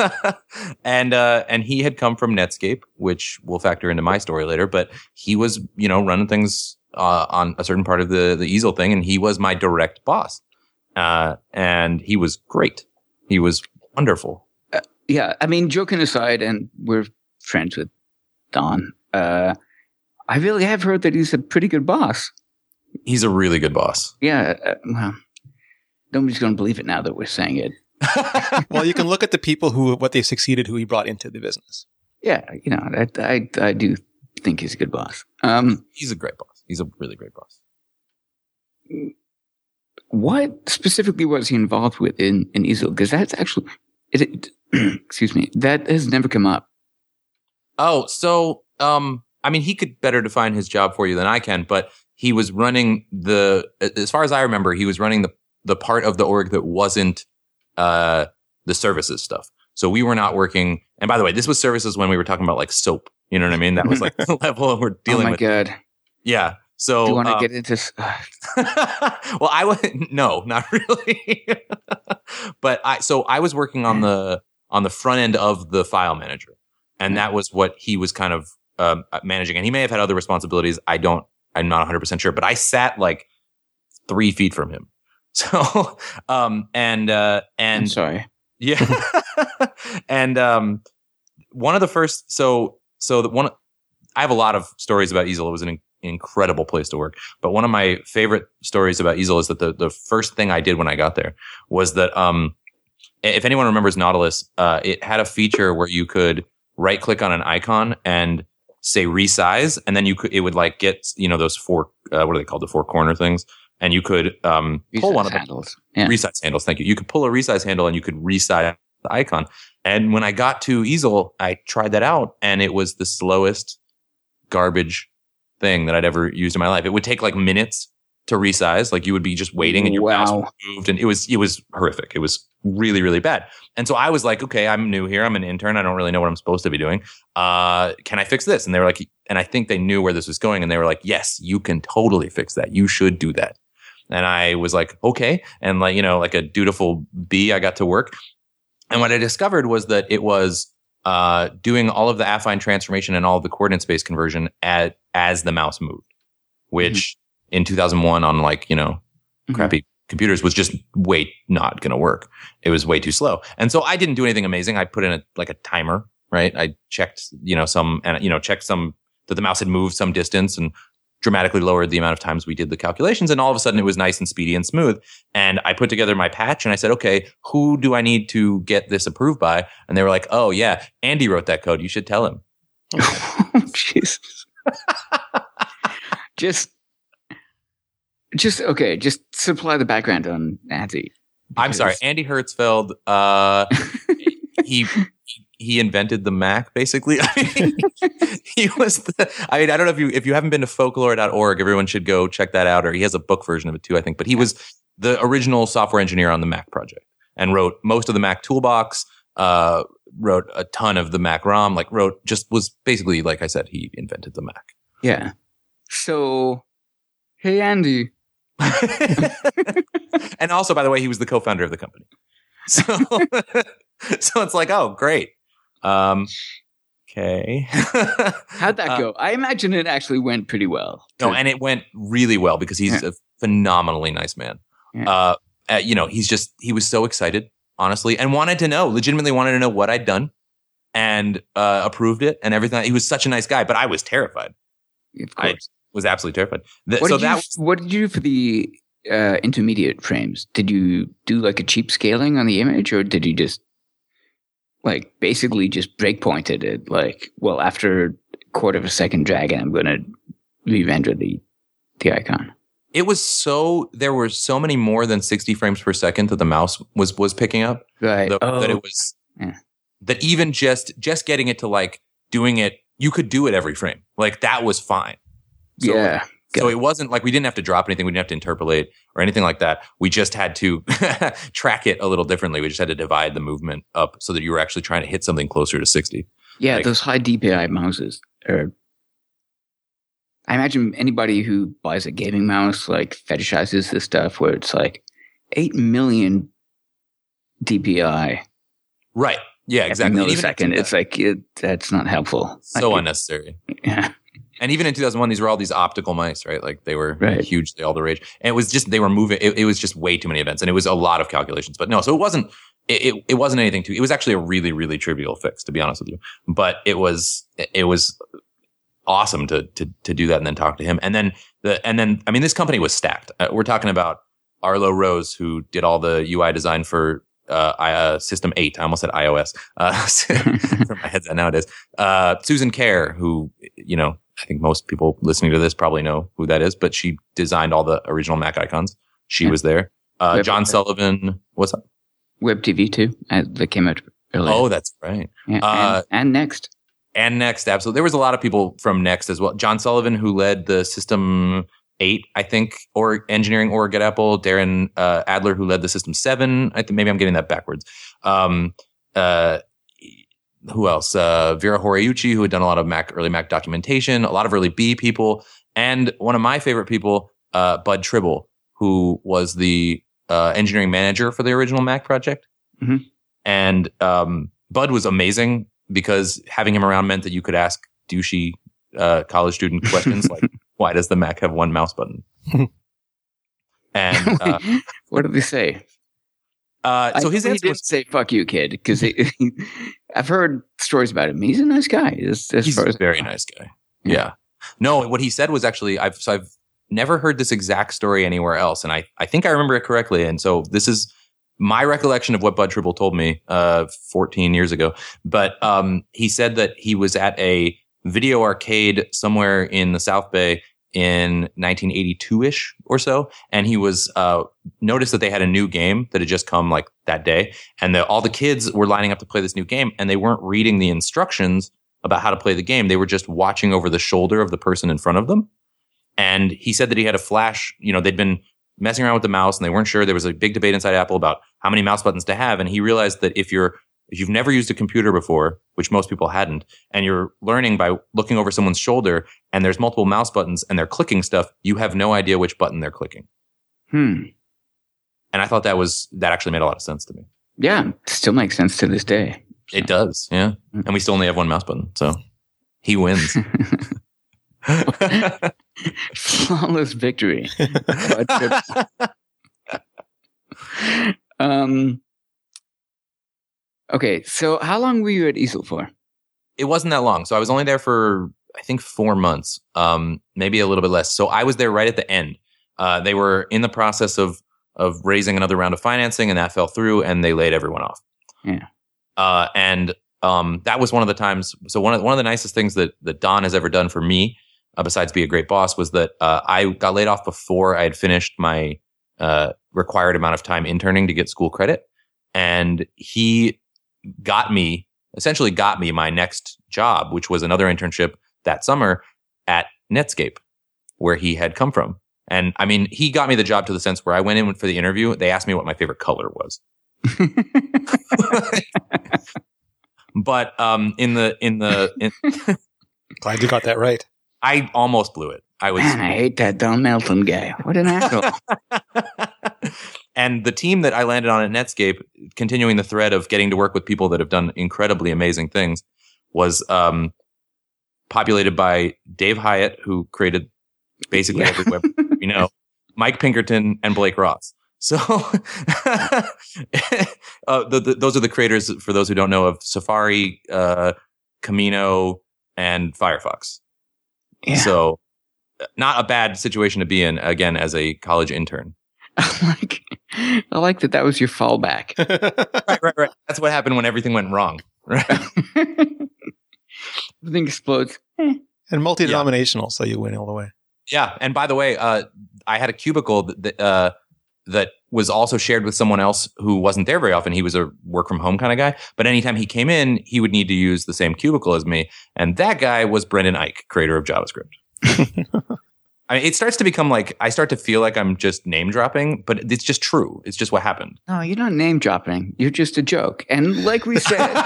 And he had come from Netscape, which will factor into my story later, but he was, running things on a certain part of the Easel thing, and he was my direct boss. And he was great. He was wonderful. Yeah, I mean, joking aside, and we're friends with Don, I really have heard that he's a pretty good boss. He's a really good boss. Yeah, well, nobody's going to believe it now that we're saying it. Well, you can look at the people what they succeeded, who he brought into the business. Yeah, I do think he's a good boss. He's a great boss. He's a really great boss. What specifically was he involved with in Easel? Because that's actually, excuse me, that has never come up. Oh, so, I mean, he could better define his job for you than I can, but he was running as far as I remember, he was running the part of the org that wasn't the services stuff. So we were not working. And by the way, this was services when we were talking about like soap. You know what I mean? That was like the level we're dealing with. Oh my God. Yeah. So do you want to get into? Well, no, not really. But I was working on the front end of the file manager, and that was what he was kind of managing. And he may have had other responsibilities. I'm not 100% sure, but I sat like 3 feet from him. So, and I'm sorry. Yeah. And, one of the first, I have a lot of stories about Easel. It was an incredible place to work. But one of my favorite stories about Easel is that the first thing I did when I got there was that, if anyone remembers Nautilus, it had a feature where you could right click on an icon and say resize, and then it would like get, those four, what are they called? The four corner things. And you could, pull one of them. Yeah. Resize handles. Thank you. You could pull a resize handle and you could resize the icon. And when I got to Easel, I tried that out, and it was the slowest garbage thing that I'd ever used in my life. It would take like minutes to resize. Like you would be just waiting and your mouse moved, and it was horrific. It was really, really bad. And so I was like, okay, I'm new here. I'm an intern. I don't really know what I'm supposed to be doing. Can I fix this? And they were like, and I think they knew where this was going, and they were like, yes, you can totally fix that. You should do that. And I was like, okay. And like, like a dutiful bee, I got to work. And what I discovered was that it was doing all of the affine transformation and all of the coordinate space conversion as the mouse moved, which in 2001 on like, crappy computers was just not going to work. It was way too slow. And so I didn't do anything amazing. I put in a timer, right? I checked, checked some that the mouse had moved some distance and dramatically lowered the amount of times we did the calculations. And all of a sudden it was nice and speedy and smooth. And I put together my patch and I said, okay, who do I need to get this approved by? And they were like, oh yeah, Andy wrote that code. You should tell him. Oh, Jesus. Just supply the background on Andy. I'm sorry. Andy Hertzfeld, he invented the Mac, basically. I mean, he was I don't know if you haven't been to folklore.org, everyone should go check that out. Or he has a book version of it too, I think. But he was the original software engineer on the Mac project and wrote most of the Mac toolbox, wrote a ton of the Mac ROM, was basically, like I said, he invented the Mac. Yeah. So, hey, Andy. And also, by the way, he was the co-founder of the company. So it's like, oh, great. Okay. How'd that go? I imagine it actually went pretty well. No, and it went really well because he's a phenomenally nice man. Yeah. He was so excited, honestly, and legitimately wanted to know what I'd done and approved it and everything. He was such a nice guy, but I was terrified. Of course. I was absolutely terrified. What did you do for the intermediate frames? Did you do like a cheap scaling on the image, or did you just like basically just breakpointed it? Like, well, after a quarter of a second dragging, I'm going to re-render the icon. It was there were so many more than 60 frames per second that the mouse was picking up. Right. That it was, that even just getting it to like doing it, you could do it every frame. Like that was fine. So, yeah. So it wasn't like we didn't have to drop anything. We didn't have to interpolate or anything like that. We just had to track it a little differently. We just had to divide the movement up so that you were actually trying to hit something closer to 60. Yeah, those high DPI mouses are... I imagine anybody who buys a gaming mouse like fetishizes this stuff where it's like 8 million DPI. Right. Yeah, exactly. Millisecond. It's like, that's not helpful. So unnecessary. Yeah. And even in 2001, these were all these optical mice, right? Like they were huge, they all the rage. And it was just, they were moving. It was just way too many events and it was a lot of calculations, but no, so it wasn't anything it was actually a really, really trivial fix, to be honest with you. But it was awesome to do that and then talk to him. And then I mean, this company was stacked. We're talking about Arlo Rose, who did all the UI design for System 8. I almost said iOS. From my headset nowadays. Susan Kerr, who, I think most people listening to this probably know who that is, but she designed all the original Mac icons. She was there. John Sullivan, what's up? WebTV too, that came out earlier. Oh, that's right. Yeah, and Next. And Next, absolutely. There was a lot of people from Next as well. John Sullivan, who led the System 8, I think, or engineering org at Apple. Darren Adler, who led the System 7. I think maybe I'm getting that backwards. Who else? Vera Horiyuchi, who had done a lot of early Mac documentation, a lot of early B people, and one of my favorite people, Bud Tribble, who was the engineering manager for the original Mac project. Mm-hmm. And Bud was amazing because having him around meant that you could ask douchey college student questions like, why does the Mac have one mouse button? And what did they say? So his answer didn't say "fuck you, kid," because I've heard stories about him. He's a nice guy. He's a very nice guy. Yeah. No, what he said was actually I've never heard this exact story anywhere else, and I think I remember it correctly. And so this is my recollection of what Bud Tribble told me 14 years ago. But he said that he was at a video arcade somewhere in the South Bay in 1982-ish or so. And he was, noticed that they had a new game that had just come like that day. And all the kids were lining up to play this new game and they weren't reading the instructions about how to play the game. They were just watching over the shoulder of the person in front of them. And he said that he had a flash, they'd been messing around with the mouse and they weren't sure. There was a big debate inside Apple about how many mouse buttons to have. And he realized that if you've never used a computer before, which most people hadn't, and you're learning by looking over someone's shoulder and there's multiple mouse buttons and they're clicking stuff, you have no idea which button they're clicking. And I thought that actually made a lot of sense to me. Yeah. It still makes sense to this day. So. It does. Yeah. And we still only have one mouse button. So he wins. Flawless victory. Okay, so how long were you at Easel for? It wasn't that long. So I was only there for, I think, 4 months, maybe a little bit less. So I was there right at the end. They were in the process of raising another round of financing, and that fell through, and they laid everyone off. Yeah. And that was one of the times. So one of the nicest things that Don has ever done for me, besides be a great boss, was that I got laid off before I had finished my required amount of time interning to get school credit, and he essentially got me my next job, which was another internship that summer at Netscape, where he had come from. And I mean, he got me the job to the sense where I went in for the interview. They asked me what my favorite color was. But glad you got that right. I almost blew it. Man, I hate that Don Melton guy. What an asshole. And the team that I landed on at Netscape, continuing the thread of getting to work with people that have done incredibly amazing things, was populated by Dave Hyatt, who created basically every web we know, Mike Pinkerton, and Blake Ross. So those are the creators, for those who don't know, of Safari, Camino, and Firefox. Yeah. So not a bad situation to be in, again, as a college intern. I like that was your fallback. Right. That's what happened when everything went wrong. Right? The thing explodes. And multi-denominational, so you win all the way. Yeah. And by the way, I had a cubicle that was also shared with someone else who wasn't there very often. He was a work from home kind of guy. But anytime he came in, he would need to use the same cubicle as me. And that guy was Brendan Eich, creator of JavaScript. I mean, it starts to become like, I start to feel like I'm just name dropping, but it's just true. It's just what happened. No, you're not name dropping. You're just a joke. And like we said,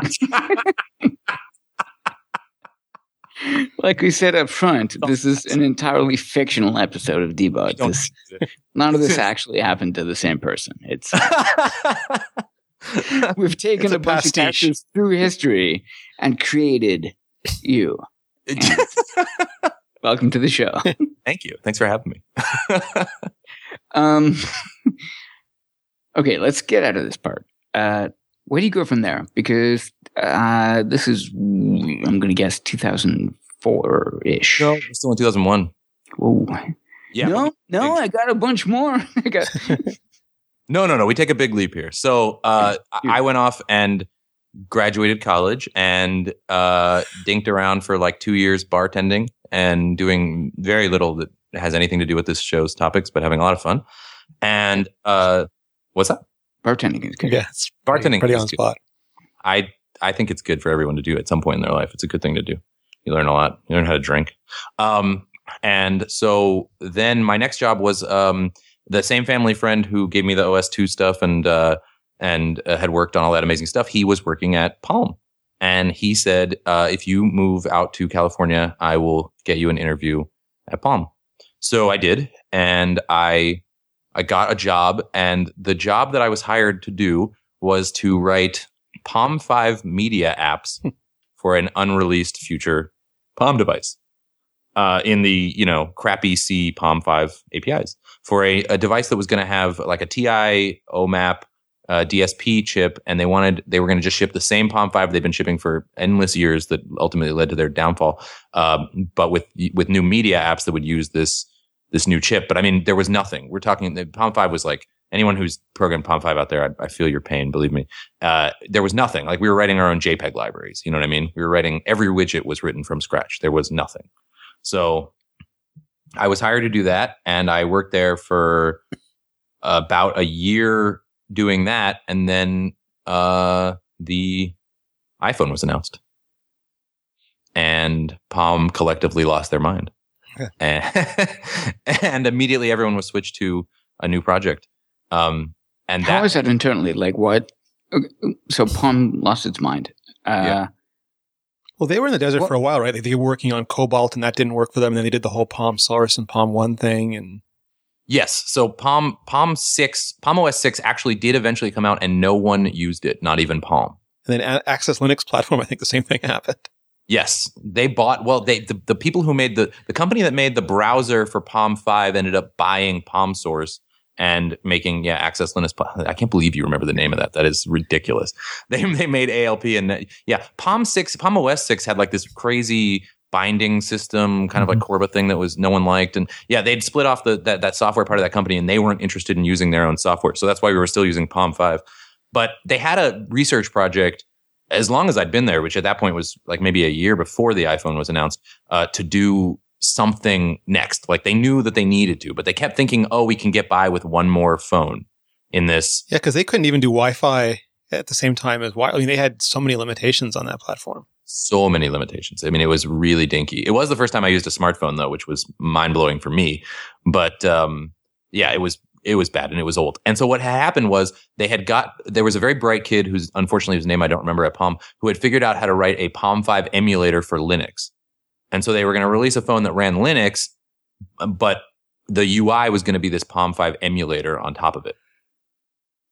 up front, this is an entirely fictional episode of Debug. None of this actually happened to the same person. It's we've taken a bunch of characters through history and created you. Welcome to the show. Thank you. Thanks for having me. Okay, let's get out of this part. Where do you go from there? Because this is, I'm going to guess, 2004-ish. No, we're still in 2001. Whoa. Yeah. No, I got a bunch more. No. We take a big leap here. So I went off and graduated college and dinked around for like 2 years bartending and doing very little that has anything to do with this show's topics, but having a lot of fun. And what's that? Bartending is good. Yeah, it's bartending pretty on spot. I think it's good for everyone to do at some point in their life. It's a good thing to do. You learn a lot. You learn how to drink. And so then my next job was the same family friend who gave me the OS2 stuff and had worked on all that amazing stuff. He was working at Palm. And he said, if you move out to California, I will get you an interview at Palm. So I did. And I got a job. And the job that I was hired to do was to write Palm 5 media apps for an unreleased future Palm device. In the, crappy C Palm 5 APIs for a device that was going to have like a TI OMAP DSP chip, and they were going to just ship the same Palm 5 they've been shipping for endless years that ultimately led to their downfall. But with new media apps that would use this new chip. But I mean, there was nothing. We're talking, the Palm 5 was like, anyone who's programmed Palm 5 out there, I feel your pain, believe me. There was nothing. Like we were writing our own JPEG libraries. You know what I mean? We were writing, every widget was written from scratch. There was nothing. So I was hired to do that, and I worked there for about a year doing that, and then the iPhone was announced, and Palm collectively lost their mind, and immediately everyone was switched to a new project. And how is that internally? Like what? So Palm lost its mind. Yeah. Well, they were in the desert for a while, right? They were working on Cobalt, and that didn't work for them. And then they did the whole Palm Source and Palm 1 thing. And yes, so Palm OS 6 actually did eventually come out, and no one used it, not even Palm. And then Access Linux platform, I think the same thing happened. Yes, they bought. Well, the people who made the company that made the browser for Palm 5 ended up buying Palm Source and making Access Linux. I can't believe you remember the name of that. That is ridiculous. They made ALP, and Palm OS 6 had like this crazy binding system, kind of like Corba thing that was no one liked, and they'd split off that software part of that company, and they weren't interested in using their own software, so that's why we were still using Palm 5. But they had a research project as long as I'd been there, which at that point was like maybe a year before the iPhone was announced, to do something next. Like they knew that they needed to, but they kept thinking, oh, we can get by with one more phone in this. Yeah, because they couldn't even do Wi-Fi at the same time as Wi-Fi. I mean, they had so many limitations on that platform. So many limitations. I mean, it was really dinky. It was the first time I used a smartphone, though, which was mind-blowing for me. But it was bad, and it was old. And so what had happened was there was a very bright kid whose unfortunately his name I don't remember at Palm, who had figured out how to write a Palm 5 emulator for Linux. And so they were going to release a phone that ran Linux, but the UI was going to be this Palm 5 emulator on top of it.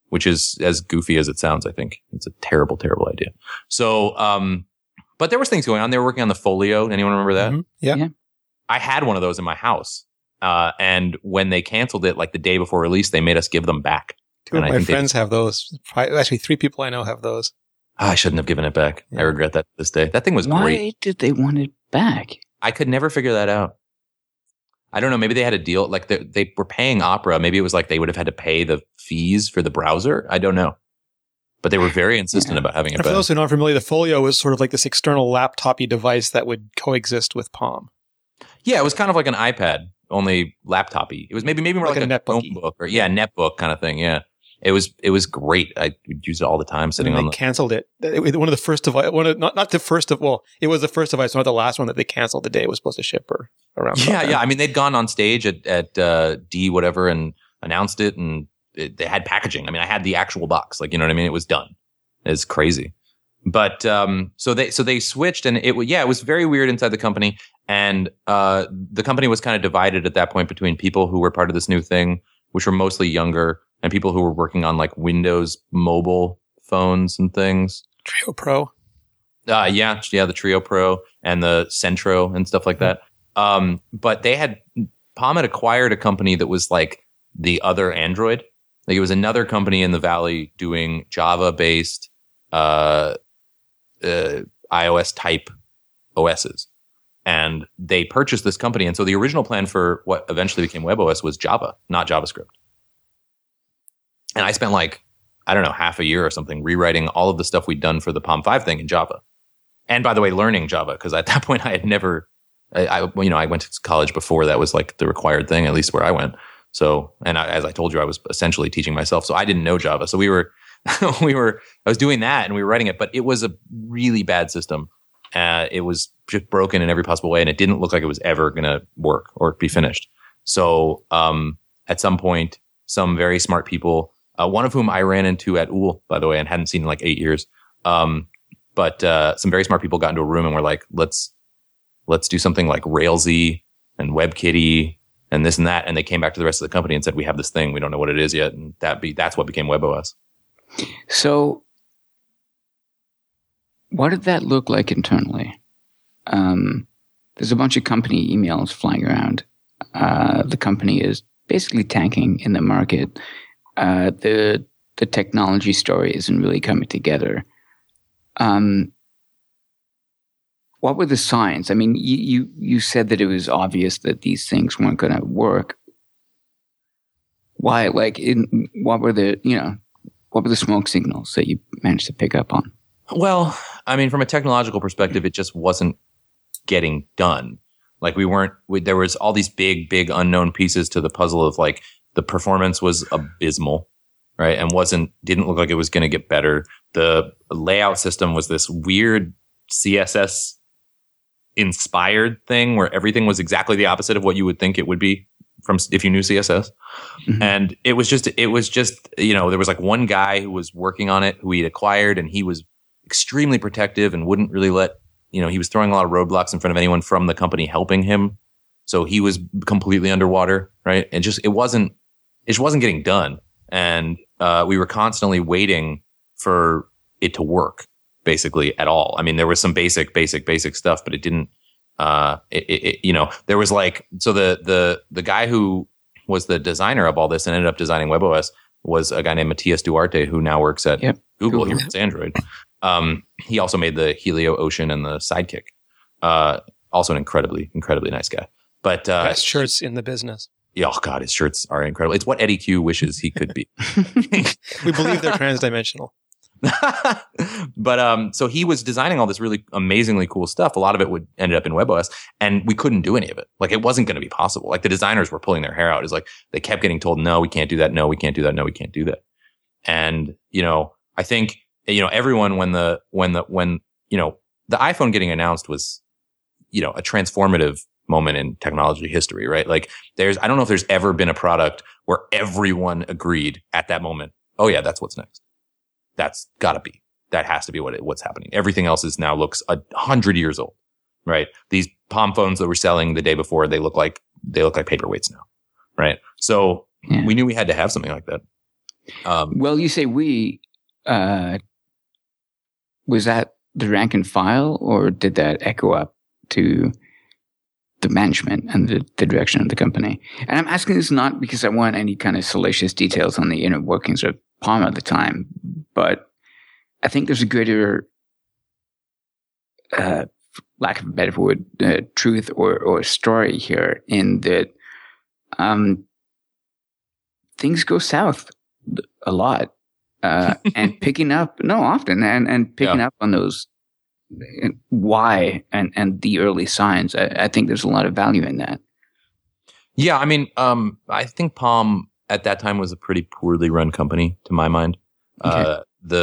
which is as goofy as it sounds. I think it's a terrible, terrible idea. So, but there was things going on. They were working on the Folio. Anyone remember that? Mm-hmm. Yeah. I had one of those in my house. And when they canceled it, like the day before release, they made us give them back. Two of my friends have those. Actually, 3 people I know have those. I shouldn't have given it back. Yeah. I regret that to this day. That thing was great. Why did they want it back? I could never figure that out. I don't know. Maybe they had a deal. Like they were paying Opera. Maybe it was like they would have had to pay the fees for the browser. I don't know. But they were very insistent about having it back. For those who are not familiar, the Folio was sort of like this external laptop-y device that would coexist with Palm. Yeah, it was kind of like an iPad, only laptop-y. It was maybe more like a notebook or netbook kind of thing. Yeah. It was great. I would use it all the time sitting on They canceled it. One of the first device, not the first of, well, it was the first device, not the last one that they canceled the day it was supposed to ship or around. Yeah. I mean, they'd gone on stage at D whatever and announced it, and they had packaging. I mean, I had the actual box. Like, you know what I mean? It was done. It's crazy. But so they switched, and it was very weird inside the company. And the company was kind of divided at that point between people who were part of this new thing, which were mostly younger, and people who were working on like Windows mobile phones and things. Trio Pro. Yeah, the Trio Pro and the Centro and stuff like that. But Palm had acquired a company that was like the other Android. Like it was another company in the Valley doing Java-based iOS type OSs. And they purchased this company. And so the original plan for what eventually became WebOS was Java, not JavaScript. And I spent like, I don't know, half a year or something rewriting all of the stuff we'd done for the Palm 5 thing in Java. And by the way, learning Java, because at that point I had never, I went to college before that was like the required thing, at least where I went. So, as I told you, I was essentially teaching myself. So I didn't know Java. So I was doing that and we were writing it, but it was a really bad system. It was just broken in every possible way, and it didn't look like it was ever going to work or be finished. So, at some point, some very smart people, one of whom I ran into at UL, by the way, and hadn't seen in like 8 years. But some very smart people got into a room and were like, let's do something like Railsy and WebKitty and this and that. And they came back to the rest of the company and said, we have this thing. We don't know what it is yet. And that's what became WebOS. So what did that look like internally? There's a bunch of company emails flying around. The company is basically tanking in the market. The technology story isn't really coming together. What were the signs? I mean, you said that it was obvious that these things weren't going to work. Why? What were the smoke signals that you managed to pick up on? Well, I mean, from a technological perspective, it just wasn't getting done. Like there was all these big unknown pieces to the puzzle of like the performance was abysmal, right? And didn't look like it was going to get better. The layout system was this weird CSS inspired thing where everything was exactly the opposite of what you would think it would be from if you knew CSS. Mm-hmm. And it was just, there was like one guy who was working on it who he'd acquired, and he was extremely protective and wouldn't really let, he was throwing a lot of roadblocks in front of anyone from the company helping him. So he was completely underwater, right? And it wasn't getting done. And, we were constantly waiting for it to work basically at all. I mean, there was some basic stuff, but it didn't, there was like, so the guy who was the designer of all this and ended up designing WebOS was a guy named Matias Duarte, who now works at Google. He runs Android. He also made the Helio Ocean and the Sidekick. Also an incredibly, incredibly nice guy. But best shirts in the business. Yeah, oh God, his shirts are incredible. It's what Eddie Q wishes he could be. We believe they're transdimensional. But so he was designing all this really amazingly cool stuff. A lot of it ended up in WebOS, and we couldn't do any of it. Like it wasn't going to be possible. Like the designers were pulling their hair out. It's like they kept getting told, "No, we can't do that. No, we can't do that. No, we can't do that." And I think everyone when the iPhone getting announced was a transformative moment in technology history, right? Like I don't know if there's ever been a product where everyone agreed at that moment, oh yeah, that's what's next. That has to be what's happening. Everything else now looks 100 years old, right? These Palm phones that were selling the day before, they look like paperweights now, right? So we knew we had to have something like that. Well, you say we. Was that the rank and file, or did that echo up to the management and the direction of the company? And I'm asking this not because I want any kind of salacious details on the inner workings of Palm at the time, but I think there's a greater, lack of a better word, truth or story here in that things go south a lot. And picking up, often, and picking up on those why and the early signs. I think there's a lot of value in that. Yeah, I mean, I think Palm at that time was a pretty poorly run company, to my mind. Okay.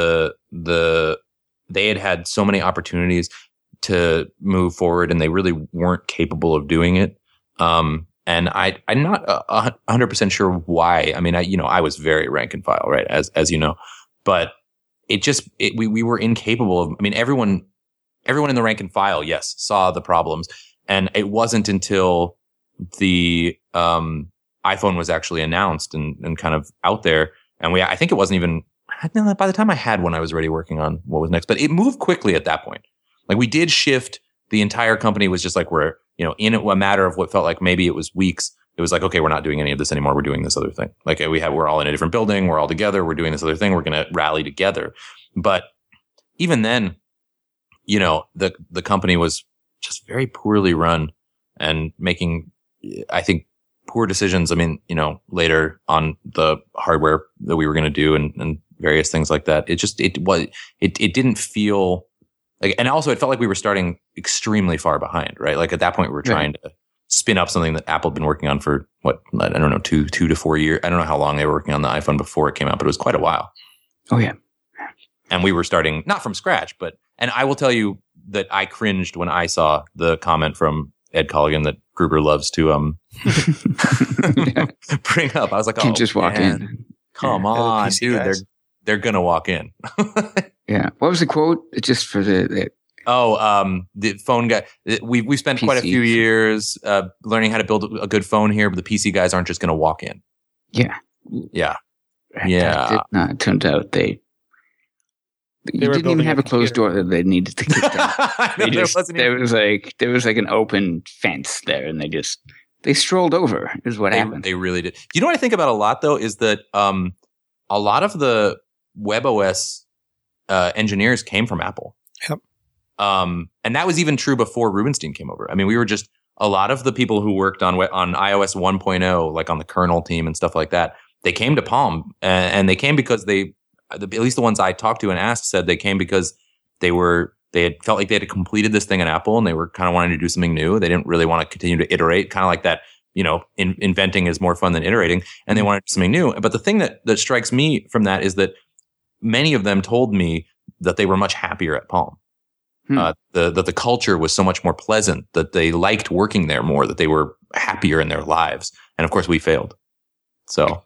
They had so many opportunities to move forward, and they really weren't capable of doing it. And I'm not 100% sure why. I mean, I was very rank and file, right? As you know, but we were incapable of, I mean, everyone in the rank and file, yes, saw the problems. And it wasn't until the, iPhone was actually announced and kind of out there. And I think it wasn't even, by the time I had one, I was already working on what was next, but it moved quickly at that point. Like we did shift. The entire company was just like, we're, in a matter of what felt like maybe it was weeks. It was like, okay, we're not doing any of this anymore. We're doing this other thing. Like we're all in a different building. We're all together. We're doing this other thing. We're going to rally together. But even then, the company was just very poorly run and making, I think, poor decisions. I mean, later on the hardware that we were going to do and various things like that. It didn't feel like, and also it felt like we were starting extremely far behind, right? Like at that point we were trying to spin up something that Apple had been working on for I don't know, 2 to 4 years. I don't know how long they were working on the iPhone before it came out, but it was quite a while. Oh yeah. And we were starting not from scratch, and I will tell you that I cringed when I saw the comment from Ed Colligan that Gruber loves to bring up. I was like, can't just walk in. Come on, dude. They're gonna walk in. Yeah. What was the quote? Just for the phone guy. We spent quite a few years learning how to build a good phone here, but the PC guys aren't just going to walk in. Yeah. Yeah. It turned out they didn't even have a closed door that they needed to kick down. There was like an open fence there, and they strolled over. Is what happened. They really did. You know what I think about a lot though is that a lot of the WebOS engineers came from Apple. Yep. And that was even true before Rubinstein came over. I mean, we were just a lot of the people who worked on iOS 1.0, like on the kernel team and stuff like that. They came to Palm, and they came because at least the ones I talked to and asked said they came because they had felt like they had completed this thing at Apple and they were kind of wanting to do something new. They didn't really want to continue to iterate, kind of like that. Inventing is more fun than iterating, and they wanted to do something new. But the thing that strikes me from that is that many of them told me that they were much happier at Palm. That the culture was so much more pleasant, that they liked working there more, that they were happier in their lives. And of course we failed. So.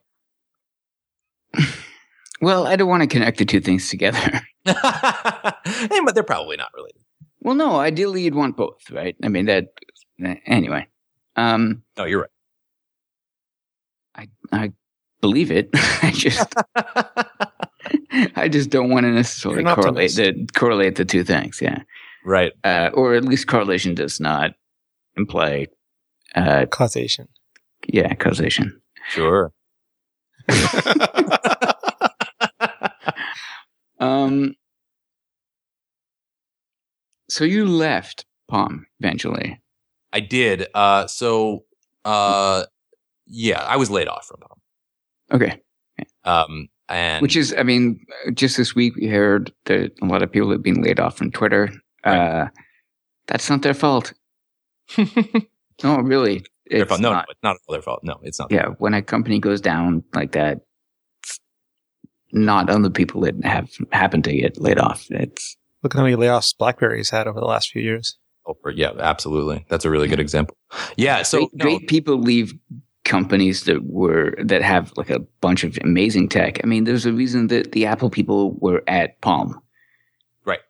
Well, I don't want to connect the two things together. But they're probably not related. Well, no, ideally you'd want both, right? I mean, anyway. No, you're right. I believe it. I just don't want to necessarily correlate the two things. Yeah. Right. Or at least correlation does not imply causation. Yeah, causation. Sure. So you left Palm eventually. I did. Yeah, I was laid off from Palm. Okay. And which is, I mean, just this week we heard that a lot of people have been laid off from Twitter. Right. That's not their fault. No, really. Their fault. No, it's not their fault. No, it's not. Yeah, when a company goes down like that, it's not on the people that have happened to get laid off. Look at how many layoffs BlackBerry's had over the last few years. Oh, yeah, absolutely. That's a really good example. Yeah, so great people leave companies that have like a bunch of amazing tech. I mean, there's a reason that the Apple people were at Palm. Right.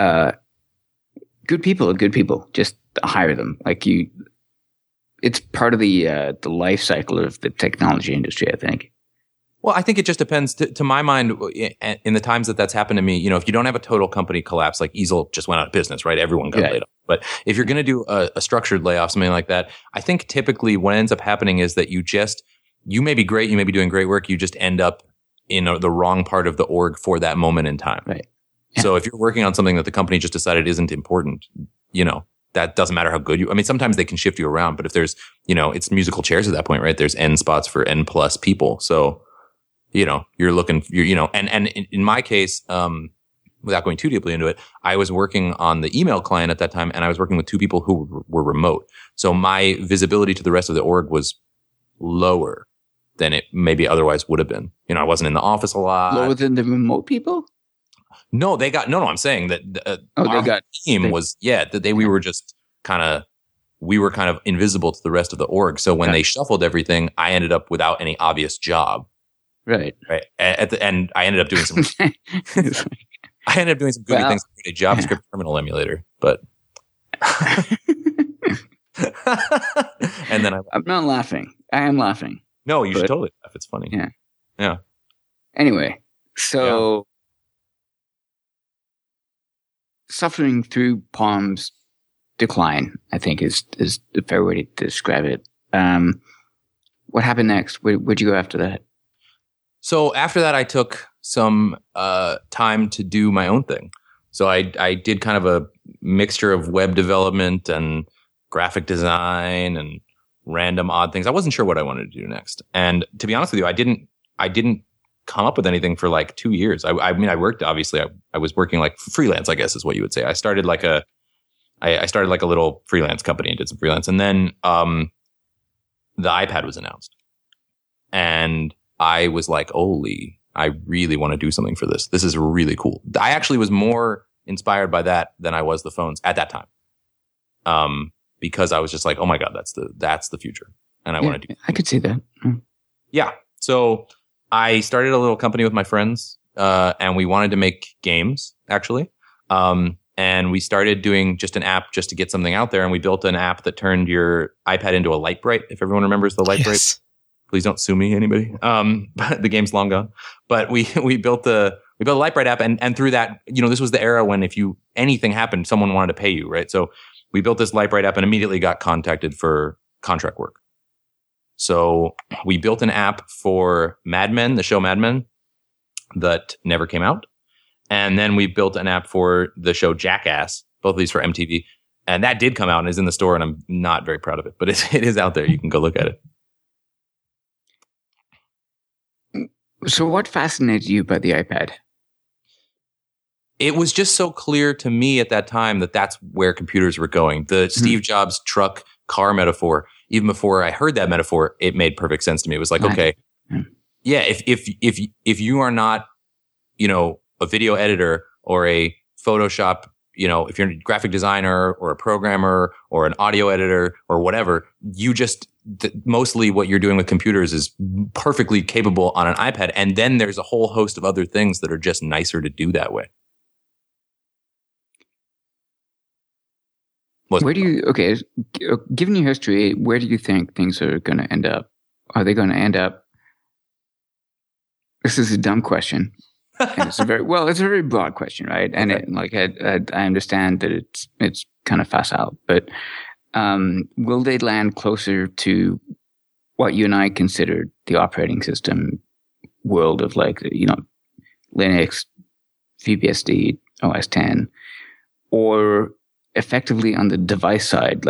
Good people. Just hire them. It's part of the life cycle of the technology industry, I think. Well, I think it just depends. To my mind, in the times that that's happened to me, if you don't have a total company collapse, like Easel just went out of business, right? Everyone got laid off. But if you're going to do a structured layoff, something like that, I think typically what ends up happening is that you may be great, you may be doing great work, you just end up in the wrong part of the org for that moment in time. Right. Yeah. So if you're working on something that the company just decided isn't important, that doesn't matter how good you. I mean, sometimes they can shift you around, but if there's, it's musical chairs at that point, right? There's N spots for N plus people, so. You're looking, and in my case, without going too deeply into it, I was working on the email client at that time, and I was working with two people who were remote. So my visibility to the rest of the org was lower than it maybe otherwise would have been. I wasn't in the office a lot. Lower than the remote people? No, they got, no, I'm saying that our team was, we were just we were kind of invisible to the rest of the org. So when they shuffled everything, I ended up without any obvious job. Right. At the end, I ended up doing some. I ended up doing some goofy things like a JavaScript terminal emulator, but. And then I'm not laughing. I am laughing. No, you should totally laugh. It's funny. Yeah. Yeah. Anyway, so suffering through Palm's decline, I think, is the fair way to describe it. What happened next? Where'd you go after that? So after that, I took some time to do my own thing. So I did kind of a mixture of web development and graphic design and random odd things. I wasn't sure what I wanted to do next. And to be honest with you, I didn't come up with anything for like 2 years. I mean, I worked, obviously, I was working like freelance, I guess is what you would say. I started like a little freelance company and did some freelance. And then the iPad was announced. And I was like, holy, I really want to do something for this. This is really cool. I actually was more inspired by that than I was the phones at that time. Because I was just like, oh my God, that's the future. And I want to do. I could see that. Yeah. So I started a little company with my friends, and we wanted to make games, actually. And we started doing just an app just to get something out there. And we built an app that turned your iPad into a Lite-Brite. If everyone remembers the Lite-Brite. Please don't sue me, anybody. But the game's long gone. But we built a Lite-Brite app, and through that, this was the era when if anything happened, someone wanted to pay you, right? So we built this Lite-Brite app and immediately got contacted for contract work. So we built an app for Mad Men, the show Mad Men, that never came out. And then we built an app for the show Jackass, both of these for MTV. And that did come out and is in the store, and I'm not very proud of it, but it is out there. You can go look at it. So what fascinated you about the iPad? It was just so clear to me at that time that that's where computers were going. The Steve Jobs truck car metaphor, even before I heard that metaphor, it made perfect sense to me. It was like, okay, if you are not, a video editor or a Photoshop, if you're a graphic designer or a programmer or an audio editor or whatever, you just mostly what you're doing with computers is perfectly capable on an iPad. And then there's a whole host of other things that are just nicer to do that way. Given your history, where do you think things are going to end up? Are they going to end up? This is a dumb question. And it's a very broad question, right? And I understand that it's kind of facile, but will they land closer to what you and I considered the operating system world of Linux, FreeBSD, OS X, or effectively on the device side,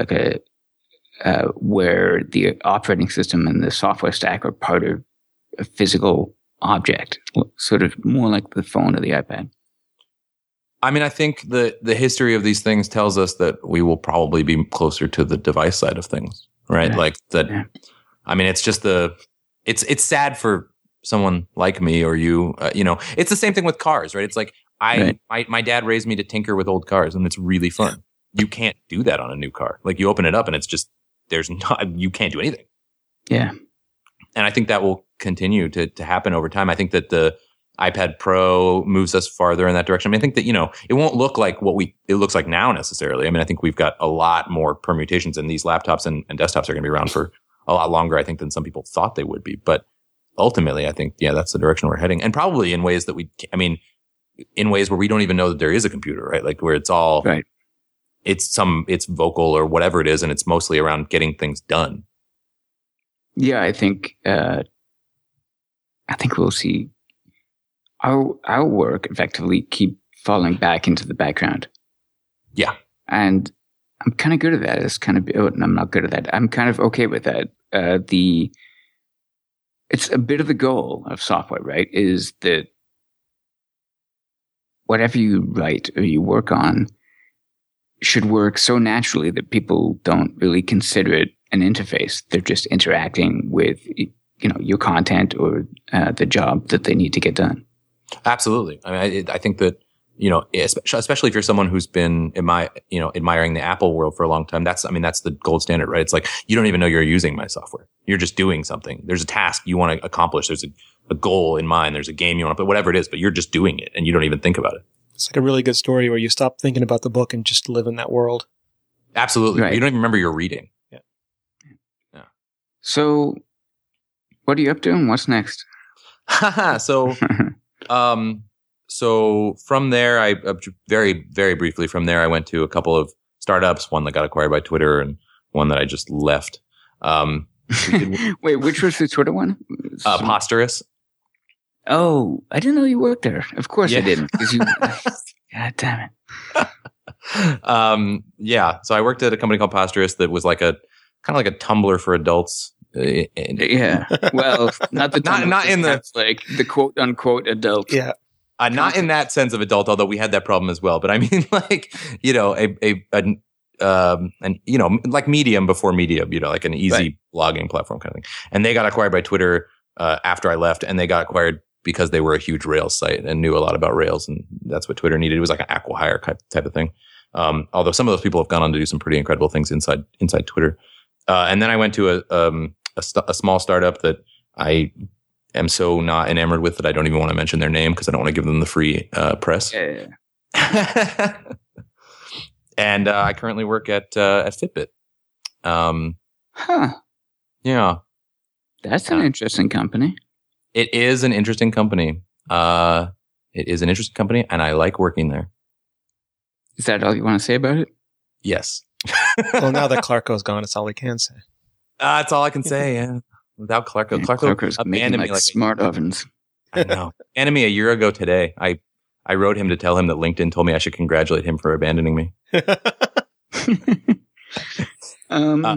where the operating system and the software stack are part of a physical object, sort of more like the phone or the iPad? I mean, I think the history of these things tells us that we will probably be closer to the device side of things, right? Like that. Yeah. I mean, it's just it's sad for someone like me or you, it's the same thing with cars, right? It's like my dad raised me to tinker with old cars, and it's really fun. You can't do that on a new car. Like, you open it up and it's just, you can't do anything. Yeah. And I think that will continue to happen over time. I think that the iPad Pro moves us farther in that direction. I mean, I think that, it won't look like it looks like now necessarily. I mean, I think we've got a lot more permutations, and these laptops and desktops are going to be around for a lot longer, I think, than some people thought they would be. But ultimately, I think, yeah, that's the direction we're heading. And probably in ways that in ways where we don't even know that there is a computer, right? Like where it's all, right. It's vocal or whatever it is. And it's mostly around getting things done. Yeah. I think we'll see our work effectively keep falling back into the background. Yeah. And I'm kind of good at that. I'm not good at that. I'm kind of okay with that. It's a bit of the goal of software, right? Is that whatever you write or you work on should work so naturally that people don't really consider it an interface. They're just interacting with, your content or the job that they need to get done. Absolutely. I mean, I think that, especially if you're someone who's been admiring the Apple world for a long time, that's the gold standard, right? It's like, you don't even know you're using my software. You're just doing something. There's a task you want to accomplish. There's a goal in mind. There's a game you want to play, whatever it is, but you're just doing it and you don't even think about it. It's like a really good story where you stop thinking about the book and just live in that world. Absolutely. Right. You don't even remember you're reading. Yeah. So what are you up to and what's next? So from there, I very, very briefly from there, I went to a couple of startups, one that got acquired by Twitter and one that I just left. Wait, which was the Twitter one? Posterous. Oh, I didn't know you worked there. Of course I didn't. God damn it. Yeah. So I worked at a company called Posterous that was kind of like a Tumblr for adults. Yeah. Well, not the not in the like the quote unquote adult. Yeah. Not in that sense of adult, although we had that problem as well. But I mean, like Medium before Medium, like an easy blogging platform kind of thing. And they got acquired by Twitter after I left, and they got acquired because they were a huge Rails site and knew a lot about Rails, and that's what Twitter needed. It was like an acqui-hire type of thing. Although some of those people have gone on to do some pretty incredible things inside Twitter. And then I went to a small startup that I am so not enamored with that I don't even want to mention their name because I don't want to give them the free press. Yeah. And I currently work at Fitbit. Yeah. That's an interesting company. It is an interesting company. And I like working there. Is that all you want to say about it? Yes. Well, now that Clarko's gone, it's all we can say. That's all I can say, yeah. Without Clarko. Clarko's making like smart ovens. I know. And me a year ago today, I wrote him to tell him that LinkedIn told me I should congratulate him for abandoning me. Yeah.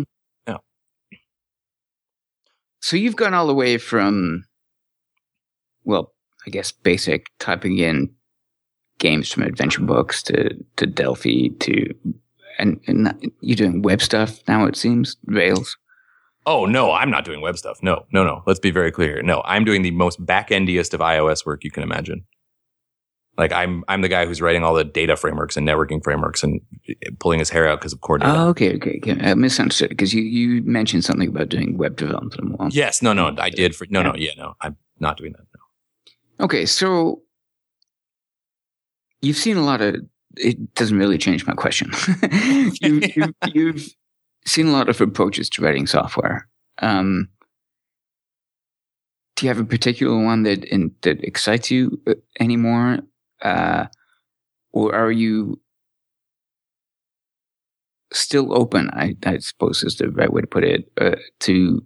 So you've gone all the way from, well, I guess basic typing in games from adventure books to Delphi and you're doing web stuff now, it seems, Rails. Oh, no, I'm not doing web stuff. No. Let's be very clear. No, I'm doing the most back-endiest of iOS work you can imagine. Like I'm the guy who's writing all the data frameworks and networking frameworks and pulling his hair out because of core data. Oh, okay. I misunderstood because you mentioned something about doing web development. Yes, no, I did. No, I'm not doing that. No. Okay, so you've seen a lot of. It doesn't really change my question. You've seen a lot of approaches to writing software. Do you have a particular one that excites you anymore? Or are you still open, I suppose is the right way to put it, to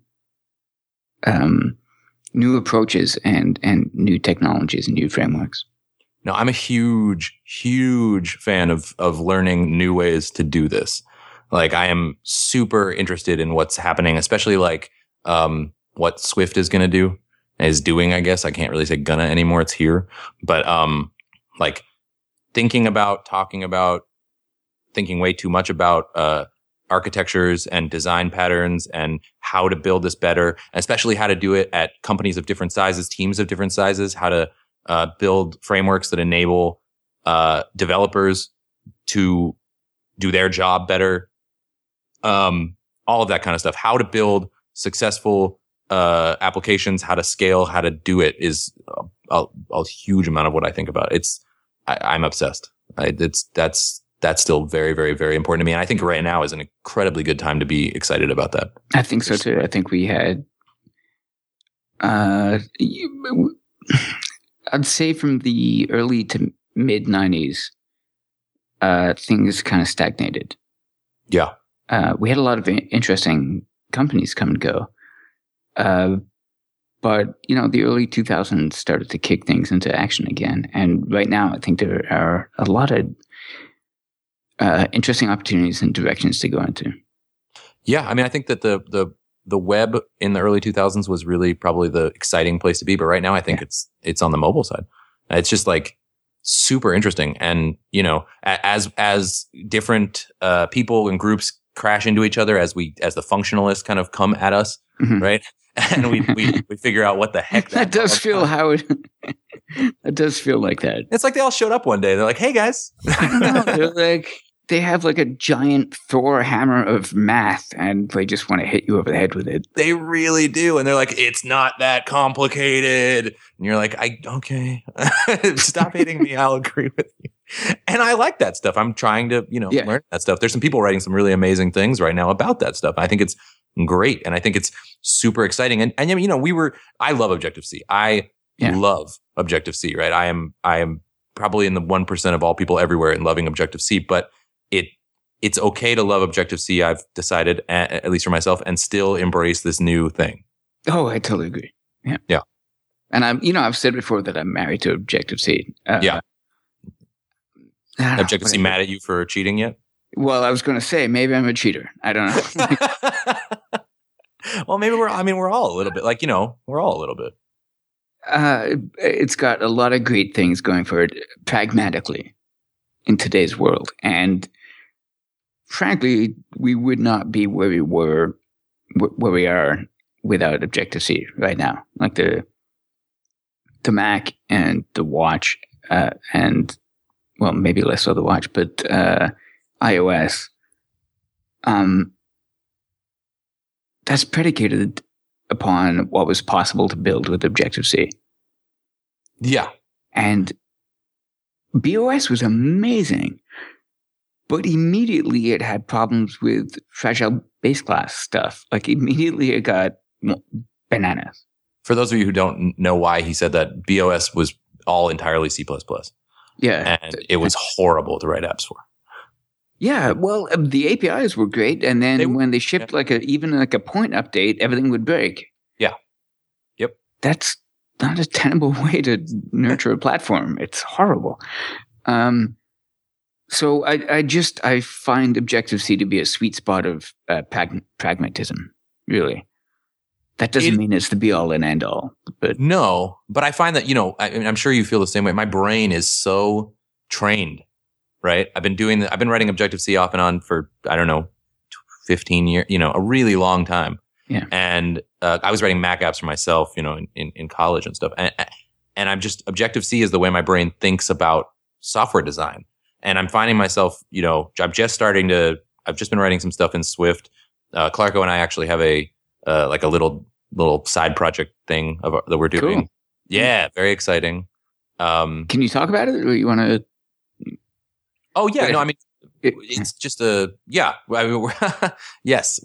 new approaches and new technologies and new frameworks? No, I'm a huge, huge fan of learning new ways to do this. Like I am super interested in what's happening, especially like what Swift is going to do. Is doing, I guess. I can't really say gonna anymore. It's here. But, like thinking way too much about, architectures and design patterns and how to build this better, especially how to do it at companies of different sizes, teams of different sizes, how to, build frameworks that enable, developers to do their job better. All of that kind of stuff. How to build successful, applications, how to scale, how to do it is a huge amount of what I think about. I'm obsessed. That's still very, very, very important to me. And I think right now is an incredibly good time to be excited about that. I think so too. I think we had I'd say from the early to mid 90s, things kind of stagnated. Yeah. We had a lot of interesting companies come and go. But, the early 2000s started to kick things into action again. And right now, I think there are a lot of interesting opportunities and directions to go into. Yeah. I mean, I think that the web in the early 2000s was really probably the exciting place to be. But right now, I think it's on the mobile side. It's just like super interesting. And, as different people and groups crash into each other, as the functionalists kind of come at us, right? And we figure out what the heck that does feel how it. It does feel like that. It's like they all showed up one day. They're like, "Hey guys," I don't know. They're like they have like a giant Thor hammer of math, and they just want to hit you over the head with it. They really do, and they're like, "It's not that complicated." And you're like, "Okay, stop hitting me. I'll agree with you." And I like that stuff. I'm trying to, learn that stuff. There's some people writing some really amazing things right now about that stuff. I think it's great. And I think it's super exciting. And I love Objective-C. I love Objective-C, right? I am probably in the 1% of all people everywhere in loving Objective-C, but it's okay to love Objective-C. I've decided, at least for myself, and still embrace this new thing. Oh, I totally agree. Yeah. Yeah. And I've said before that I'm married to Objective-C. Objective-C mad at you for cheating yet? Well, I was going to say, maybe I'm a cheater. I don't know. Well, maybe we're all a little bit we're all a little bit. It's got a lot of great things going for it pragmatically in today's world. And frankly, we would not be where we are without Objective-C right now. Like the Mac and the watch, and well, maybe less so the watch, but iOS, that's predicated upon what was possible to build with Objective-C. Yeah. And BOS was amazing, but immediately it had problems with fragile base class stuff. Like immediately it got bananas. For those of you who don't know why he said that, BOS was all entirely C++. Yeah. And it was horrible to write apps for. Yeah, well, the APIs were great, and then when they shipped even a point update, everything would break. Yeah. Yep. That's not a tenable way to nurture a platform. It's horrible. So I find Objective-C to be a sweet spot of pragmatism, really. That doesn't mean it's the be-all and end-all. But no, but I find that, I'm sure you feel the same way. My brain is so trained. Right. I've been writing Objective-C off and on for, 15 years, a really long time. Yeah. And, I was writing Mac apps for myself, in college and stuff. And I'm just, Objective-C is the way my brain thinks about software design. And I'm finding myself, I've just been writing some stuff in Swift. Clarko and I actually have a little side project thing that we're doing. Cool. Yeah. Very exciting. Can you talk about it, or you want to? Oh yeah, no, I mean, it's just yes,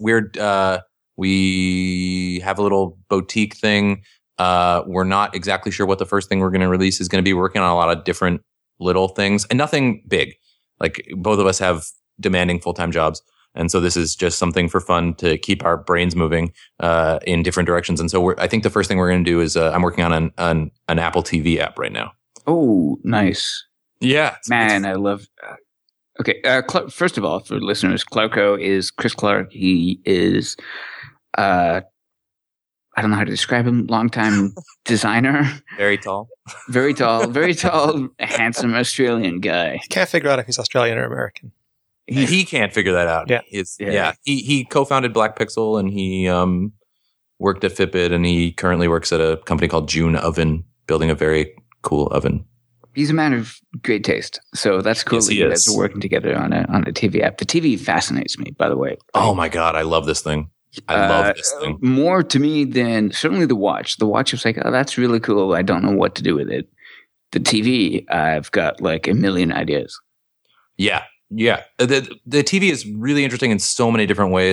we have a little boutique thing. We're not exactly sure what the first thing we're going to release is going to be. We're working on a lot of different little things and nothing big. Like both of us have demanding full-time jobs. And so this is just something for fun to keep our brains moving, in different directions. And so I think the first thing we're going to do is, I'm working on an Apple TV app right now. Oh, nice. Yeah. Man, I love... Okay, first of all, for listeners, Clarko is Chris Clark. He is, I don't know how to describe him, longtime designer. Very tall. Very tall, handsome Australian guy. Can't figure out if he's Australian or American. He can't figure that out. Yeah. He co-founded Black Pixel, and he worked at Fitbit, and he currently works at a company called June Oven, building a very cool oven. He's a man of great taste, so that's cool that you guys are working together on a TV app. The TV fascinates me, by the way. Oh my God, I love this thing. I love this thing. More to me than certainly the watch. The watch was like, oh, that's really cool. I don't know what to do with it. The TV, I've got like a million ideas. Yeah. The TV is really interesting in so many different ways.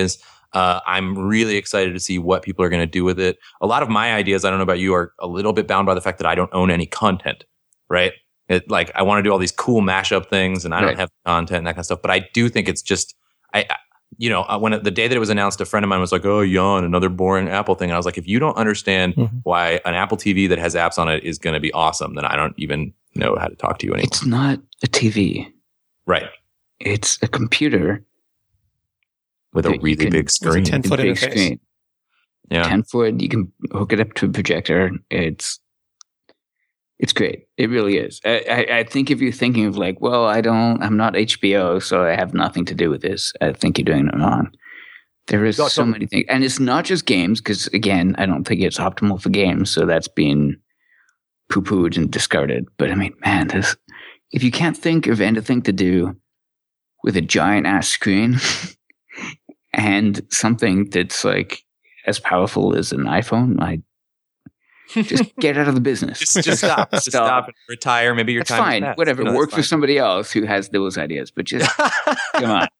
I'm really excited to see what people are going to do with it. A lot of my ideas, I don't know about you, are a little bit bound by the fact that I don't own any content, right? Like I want to do all these cool mashup things and I don't have content and that kind of stuff. But I do think it's just, when the day that it was announced, a friend of mine was like, "Oh, yawn, another boring Apple thing." And I was like, if you don't understand why an Apple TV that has apps on it is going to be awesome, then I don't even know how to talk to you anymore. It's not a TV. Right. It's a computer. With a really big screen. 10-foot interface. Screen. Yeah. 10-foot, you can hook it up to a projector. It's great. It really is. I think if you're thinking of like, well, I'm not HBO, so I have nothing to do with this, I think you're doing it wrong. There is so many things. And it's not just games, because again, I don't think it's optimal for games, so that's been poo-pooed and discarded. But I mean, man, if you can't think of anything to do with a giant ass screen and something that's like as powerful as an iPhone, just get out of the business. just stop. Just stop and retire. Maybe your that's time fine. is past. Whatever. Work for somebody else who has those ideas. But just come on.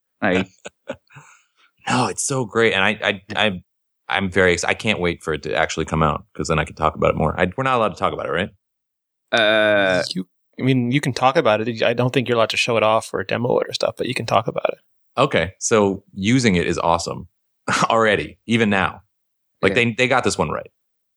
No, it's so great, and I'm very excited. I can't wait for it to actually come out because then I can talk about it more. We're not allowed to talk about it, right? You can talk about it. I don't think you're allowed to show it off or demo it or stuff, but you can talk about it. Okay, so using it is awesome already, even now. Like they got this one right.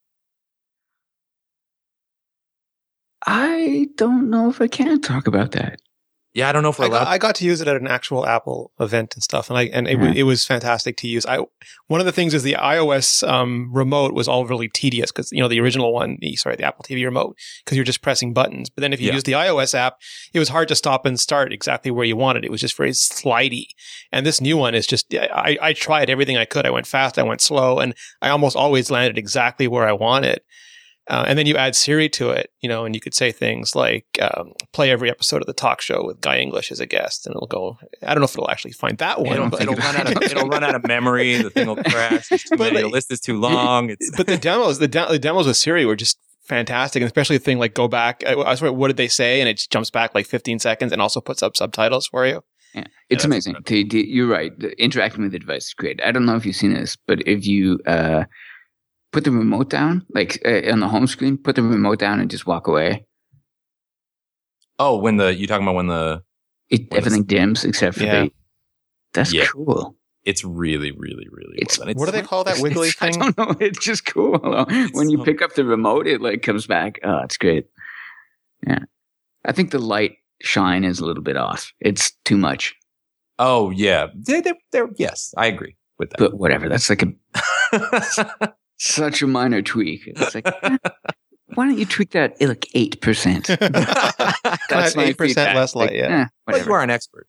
I don't know if I can talk about that. Yeah, I don't know if we're allowed. I got to use it at an actual Apple event and stuff, and it was fantastic to use. One of the things is the iOS remote was all really tedious because the original one, the Apple TV remote, because you're just pressing buttons. But then if you use the iOS app, it was hard to stop and start exactly where you wanted. It was just very slidey. And this new one is just I tried everything I could. I went fast, I went slow, and I almost always landed exactly where I wanted. And then you add Siri to it, and you could say things like, play every episode of The Talk Show with Guy English as a guest. And it'll go, I don't know if it'll actually find that one. It'll run out of memory. The thing will crash. The list is too long. But the demos with Siri were just fantastic. And especially the thing like go back. I swear, what did they say? And it just jumps back like 15 seconds and also puts up subtitles for you. Yeah, it's amazing. You're right. Interacting with the device is great. I don't know if you've seen this, but if you, put the remote down, like on the home screen, put the remote down and just walk away. Oh, you talking about when everything dims except for that's cool. It's really, really, really well done. What do they call that wiggly thing? I don't know. It's just cool. When you pick up the remote, it like comes back. Oh, it's great. Yeah. I think the light shine is a little bit off. It's too much. Oh, yeah. Yes, I agree with that. But whatever. That's like such a minor tweak. It's like, why don't you tweak that like 8%? That's 8% less light, But you are an expert.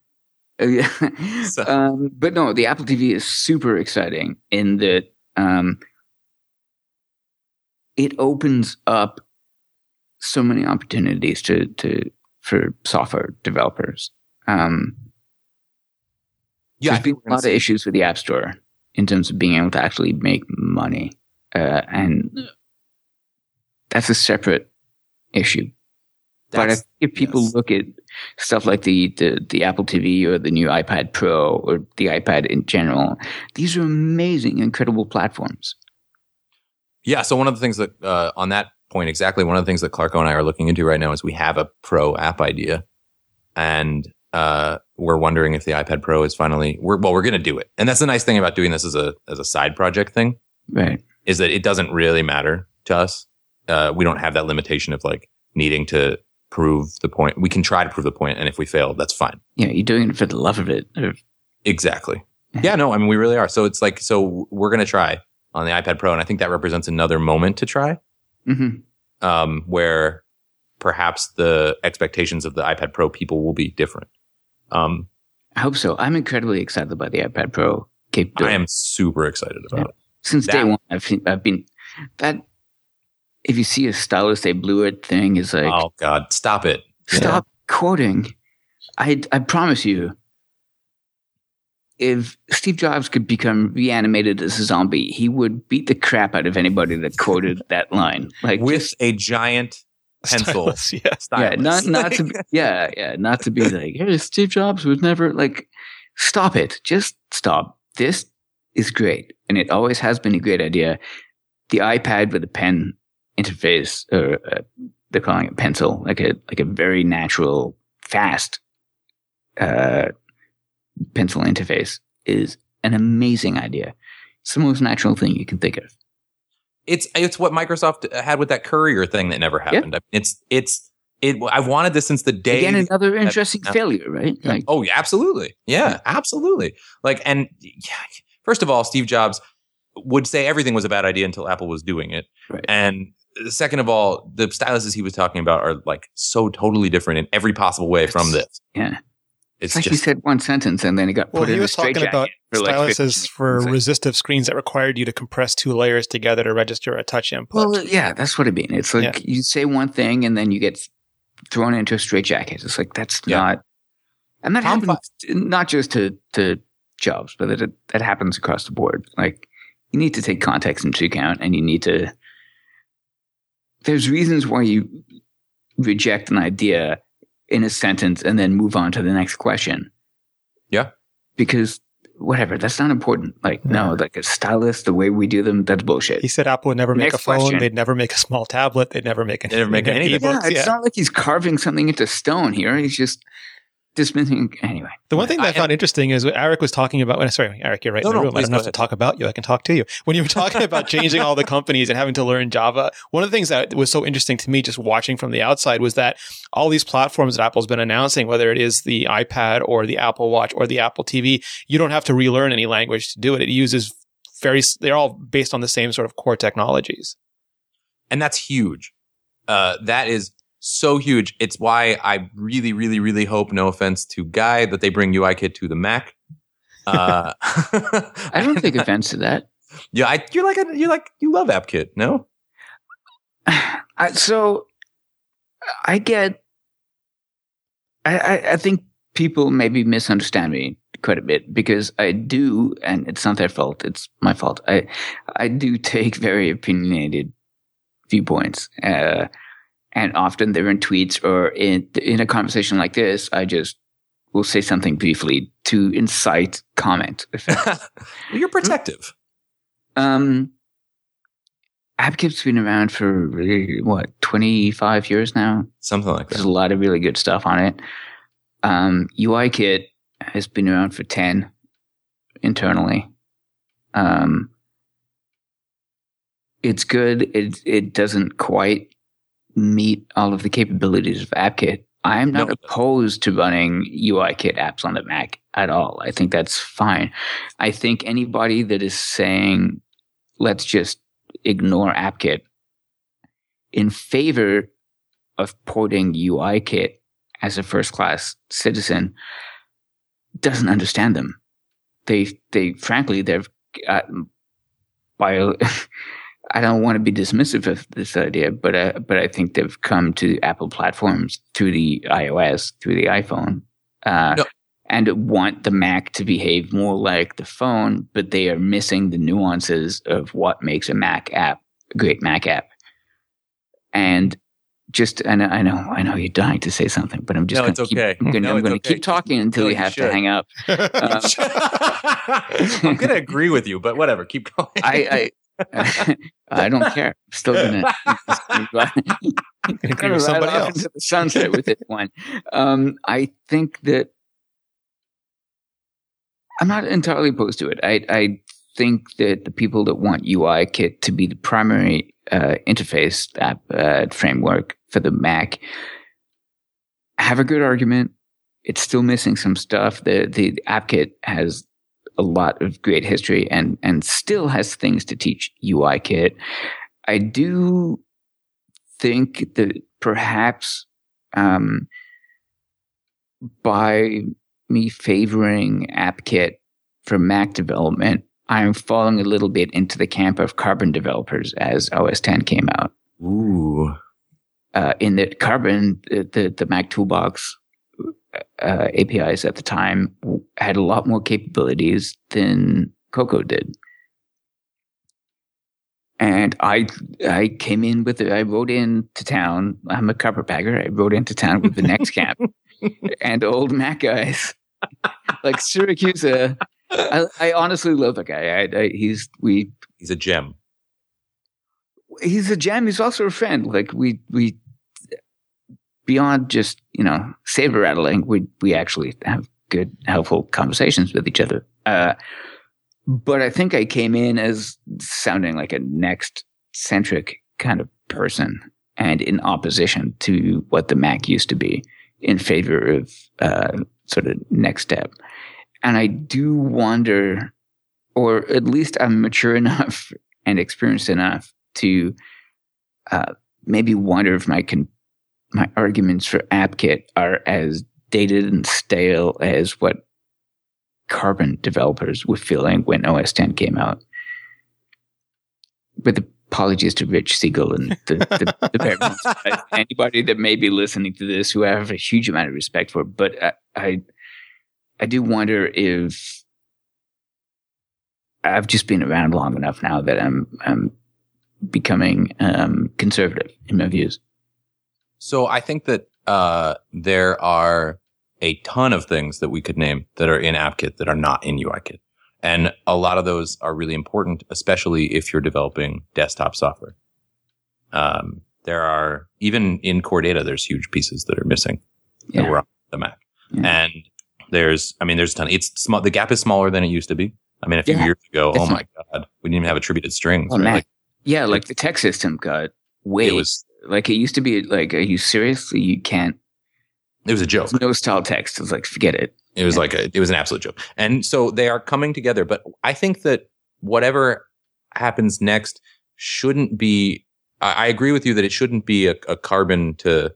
But no, the Apple TV is super exciting in that it opens up so many opportunities for software developers. There's been a lot of issues with the App Store in terms of being able to actually make money. And that's a separate issue. But if people look at stuff like the Apple TV or the new iPad Pro or the iPad in general, these are amazing, incredible platforms. Yeah. So one of the things that, on that point, exactly one of the things that Clarko and I are looking into right now is we have a Pro app idea. And we're wondering if the iPad Pro is finally, we're going to do it. And that's the nice thing about doing this as a side project thing. Right. Is that it doesn't really matter to us. We don't have that limitation of like needing to prove the point. We can try to prove the point, and if we fail, that's fine. Yeah, you're doing it for the love of it. Exactly. Yeah, no, I mean, we really are. So it's like, so we're going to try on the iPad Pro, and I think that represents another moment to try, where perhaps the expectations of the iPad Pro people will be different. I hope so. I'm incredibly excited about the iPad Pro capability. I am super excited about it. Since day one, I've been that. If you see a stylus, they blew it thing is like, oh God, stop it! Stop quoting. I promise you, if Steve Jobs could become reanimated as a zombie, he would beat the crap out of anybody that quoted that line, like with a giant pencil. Stylus. Not to be like, hey, Steve Jobs was never like. Stop it! Just stop. This is great, and it always has been a great idea. The iPad with a pen interface, or they're calling it pencil, like a very natural, fast pencil interface, is an amazing idea. It's the most natural thing you can think of. It's what Microsoft had with that courier thing that never happened. Yep. I've wanted this since the day. Again, another interesting failure, right? Like, oh, yeah, absolutely. Yeah, absolutely. Like, and first of all, Steve Jobs would say everything was a bad idea until Apple was doing it. Right. And second of all, the styluses he was talking about are like so totally different in every possible way from this. Yeah. It's like just, he said one sentence and then he got put in a straitjacket. He was talking about styluses for resistive screens that required you to compress two layers together to register a touch input. Well, yeah, that's what I mean. It's like you say one thing and then you get thrown into a straitjacket. It's like that's not. And that happens not just to Jobs, but that happens across the board. Like you need to take context into account, and you need to. There's reasons why you reject an idea in a sentence and then move on to the next question. Yeah. Because whatever, that's not important. Like, no, like a stylus, the way we do them, that's bullshit. He said Apple would never make a phone. Question. They'd never make a small tablet. They'd never make anything. Yeah, it's not like he's carving something into stone here. He's just dismissing. Anyway. The one thing that I found interesting is what Eric was talking about. Sorry, Eric, you're right in the room. I don't have to talk about you. I can talk to you. When you were talking about changing all the companies and having to learn Java, one of the things that was so interesting to me just watching from the outside was that all these platforms that Apple's been announcing, whether it is the iPad or the Apple Watch or the Apple TV, you don't have to relearn any language to do it. It uses they're all based on the same sort of core technologies. And that's huge. That is so huge. It's why I really, really, really hope, no offense to Guy, that they bring UIKit to the Mac. I don't take offense to that. Yeah, you love AppKit, no? So I think people maybe misunderstand me quite a bit because I do, and it's not their fault, it's my fault. I do take very opinionated viewpoints. And often they're in tweets or in a conversation like this, I just will say something briefly to incite comment. You're protective. AppKit's been around for 25 years now? Something like that. There's a lot of really good stuff on it. UIKit has been around for 10 internally. It's good. It doesn't quite meet all of the capabilities of AppKit. I'm not opposed to running UIKit apps on the Mac at all. I think that's fine. I think anybody that is saying, let's just ignore AppKit in favor of porting UIKit as a first-class citizen doesn't understand them. Frankly, they've I don't want to be dismissive of this idea, but I think they've come to Apple platforms through the iOS, through the iPhone, and want the Mac to behave more like the phone, but they are missing the nuances of what makes a Mac app a great Mac app. And I know you're dying to say something, but I'm just going to keep talking until you have to hang up. I'm going to agree with you, but whatever, keep going. I don't care. I'm still gonna agree with somebody else. Into the sunset with this one. I think that I'm not entirely opposed to it. I think that the people that want UIKit to be the primary interface app framework for the Mac have a good argument. It's still missing some stuff. The AppKit has a lot of great history and still has things to teach UIKit. I do think that perhaps by me favoring AppKit for Mac development, I'm falling a little bit into the camp of Carbon developers as OS X came out. Ooh. In that Carbon, the Mac toolbox APIs at the time had a lot more capabilities than Cocoa did. And I came in with it. I rode into town. I'm a carpetbagger. I rode into town with the next camp and old Mac guys like Syracuse I honestly love the guy. He's a gem. He's a gem. He's also a friend. Like we beyond just saber rattling, we actually have good, helpful conversations with each other. But I think I came in as sounding like a Next-centric kind of person, and in opposition to what the Mac used to be, in favor of sort of Next Step. And I do wonder, or at least I'm mature enough and experienced enough to maybe wonder if my arguments for AppKit are as dated and stale as what Carbon developers were feeling when OS X came out. With apologies to Rich Siegel and the bare bones, anybody that may be listening to this who I have a huge amount of respect for, but I do wonder if I've just been around long enough now that I'm becoming conservative in my views. So I think that there are a ton of things that we could name that are in AppKit that are not in UIKit. And a lot of those are really important, especially if you're developing desktop software. There are, even in core data, there's huge pieces that are missing that were on the Mac. Yeah. And there's a ton. It's small. The gap is smaller than it used to be. I mean, a few years ago, oh my God, we didn't even have attributed strings. Oh, right? Like the text system got way, like it used to be like, are you serious? You can't. It was a joke. No style text. It was like, forget it. It was it was an absolute joke. And so they are coming together. But I think that whatever happens next shouldn't be, I agree with you that it shouldn't be a Carbon to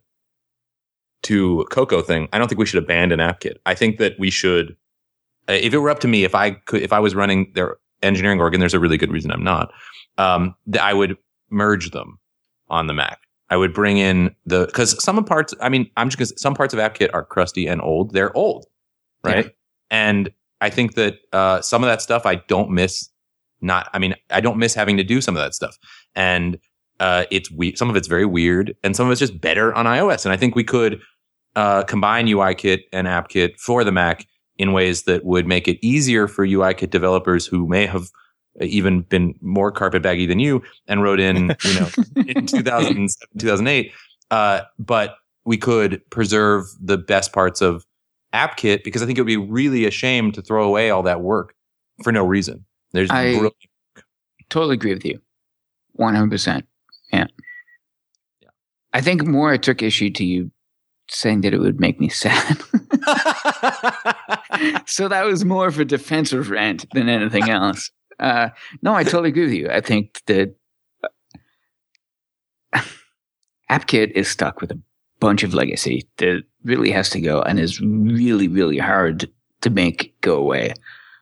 Cocoa thing. I don't think we should abandon AppKit. I think that we should, if it were up to me, if I was running their engineering org, and there's a really good reason I'm not, that I would merge them on the Mac. I would bring in because some parts, some parts of AppKit are crusty and old. They're old, right? Yeah. And I think that some of that stuff I don't miss. I don't miss having to do some of that stuff. And some of it's very weird, and some of it's just better on iOS. And I think we could combine UIKit and AppKit for the Mac in ways that would make it easier for UIKit developers who may have even been more carpetbaggy than you and wrote in, in 2007, 2008. But we could preserve the best parts of AppKit, because I think it would be really a shame to throw away all that work for no reason. I totally agree with you. 100%. Yeah. I think more I took issue to you saying that it would make me sad. So that was more of a defensive rant than anything else. No, I totally agree with you. I think that AppKit is stuck with a bunch of legacy that really has to go and is really, really hard to make go away.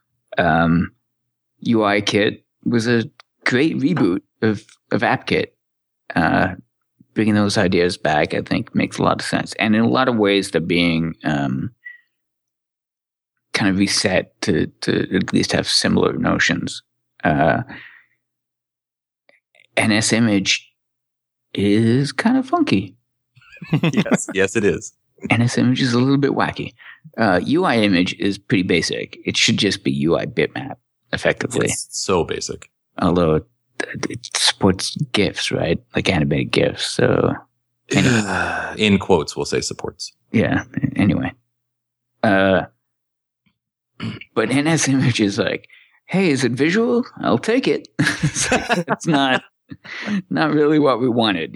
UIKit was a great reboot of AppKit. Bringing those ideas back, I think, makes a lot of sense. And in a lot of ways, they're being kind of reset to at least have similar notions. NS Image is kind of funky. Yes, it is. NS Image is a little bit wacky. UI Image is pretty basic. It should just be UI bitmap, effectively. It's so basic. Although it supports GIFs, right? Like animated GIFs. So, anyway. In quotes, we'll say supports. Yeah. Anyway, but NS Image is like, hey, is it visual? I'll take it. It's not really what we wanted,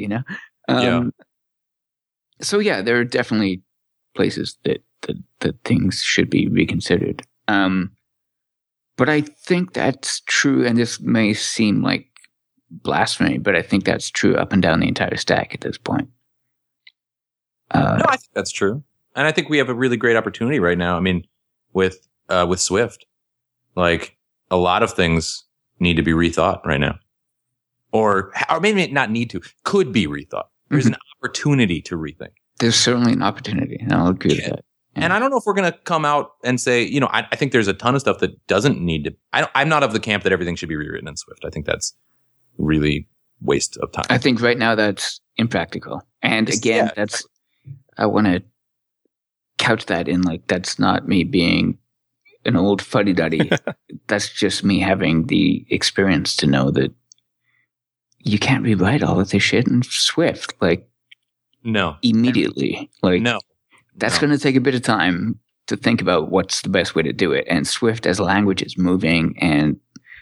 So yeah, there are definitely places that things should be reconsidered. But I think that's true, and this may seem like blasphemy, but I think that's true up and down the entire stack at this point. No, I think that's true. And I think we have a really great opportunity right now. I mean, with Swift, like a lot of things need to be rethought right now, or maybe not need to, could be rethought. There's an opportunity to rethink. There's certainly an opportunity, and I'll agree with that. Yeah. And I don't know if we're going to come out and say, I think there's a ton of stuff that doesn't need to. I'm not of the camp that everything should be rewritten in Swift. I think that's really waste of time. I think right now that's impractical. And again, I want to couch that in like, that's not me being an old fuddy-duddy. That's just me having the experience to know that you can't rewrite all of this shit in Swift, like, No. immediately. Like, No. that's going to take a bit of time to think about what's the best way to do it. And Swift as a language is moving, and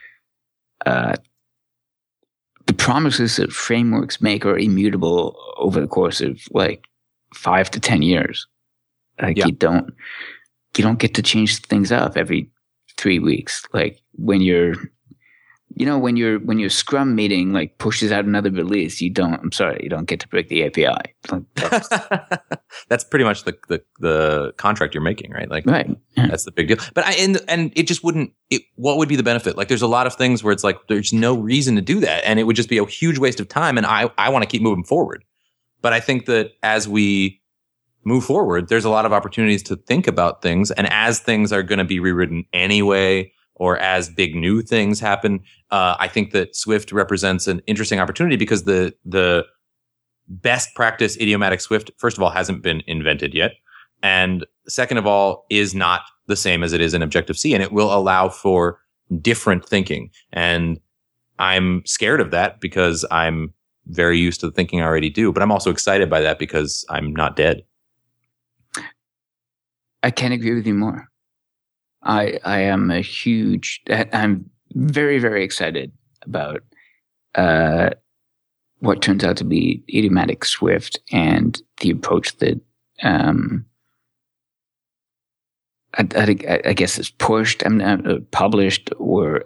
the promises that frameworks make are immutable over the course of like 5 to 10 years. Like you don't get to change things up every 3 weeks. Like when your Scrum meeting like pushes out another release, you don't get to break the API. Like, that's pretty much the contract you're making, right? Like, right. Yeah. That's the big deal. But and it just wouldn't. What would be the benefit? Like, there's a lot of things where it's like there's no reason to do that, and it would just be a huge waste of time. And I want to keep moving forward. But I think that as we move forward, there's a lot of opportunities to think about things, and as things are going to be rewritten anyway, or as big new things happen, I think that Swift represents an interesting opportunity because the best practice idiomatic Swift, first of all, hasn't been invented yet. And second of all, is not the same as it is in Objective-C, and it will allow for different thinking. And I'm scared of that because I'm very used to the thinking I already do, but I'm also excited by that because I'm not dead. I can't agree with you more. I'm very, very excited about what turns out to be idiomatic Swift and the approach that I guess is pushed, published, or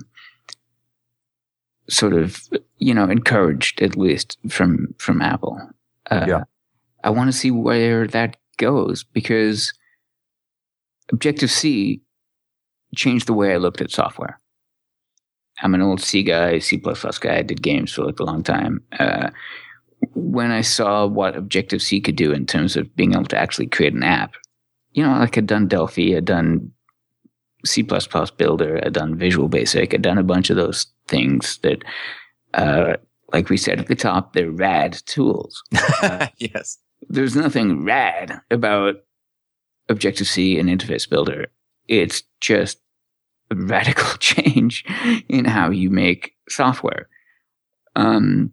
sort of encouraged, at least from Apple. I want to see where that goes, because Objective-C changed the way I looked at software. I'm an old C guy, C++ guy. I did games for like a long time. When I saw what Objective-C could do in terms of being able to actually create an app, like I'd done Delphi, I'd done C++ Builder, I'd done Visual Basic, I'd done a bunch of those things that, like we said at the top, they're rad tools. Yes. There's nothing rad about Objective-C and Interface Builder. It's just a radical change in how you make software. I'd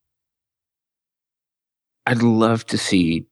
love to see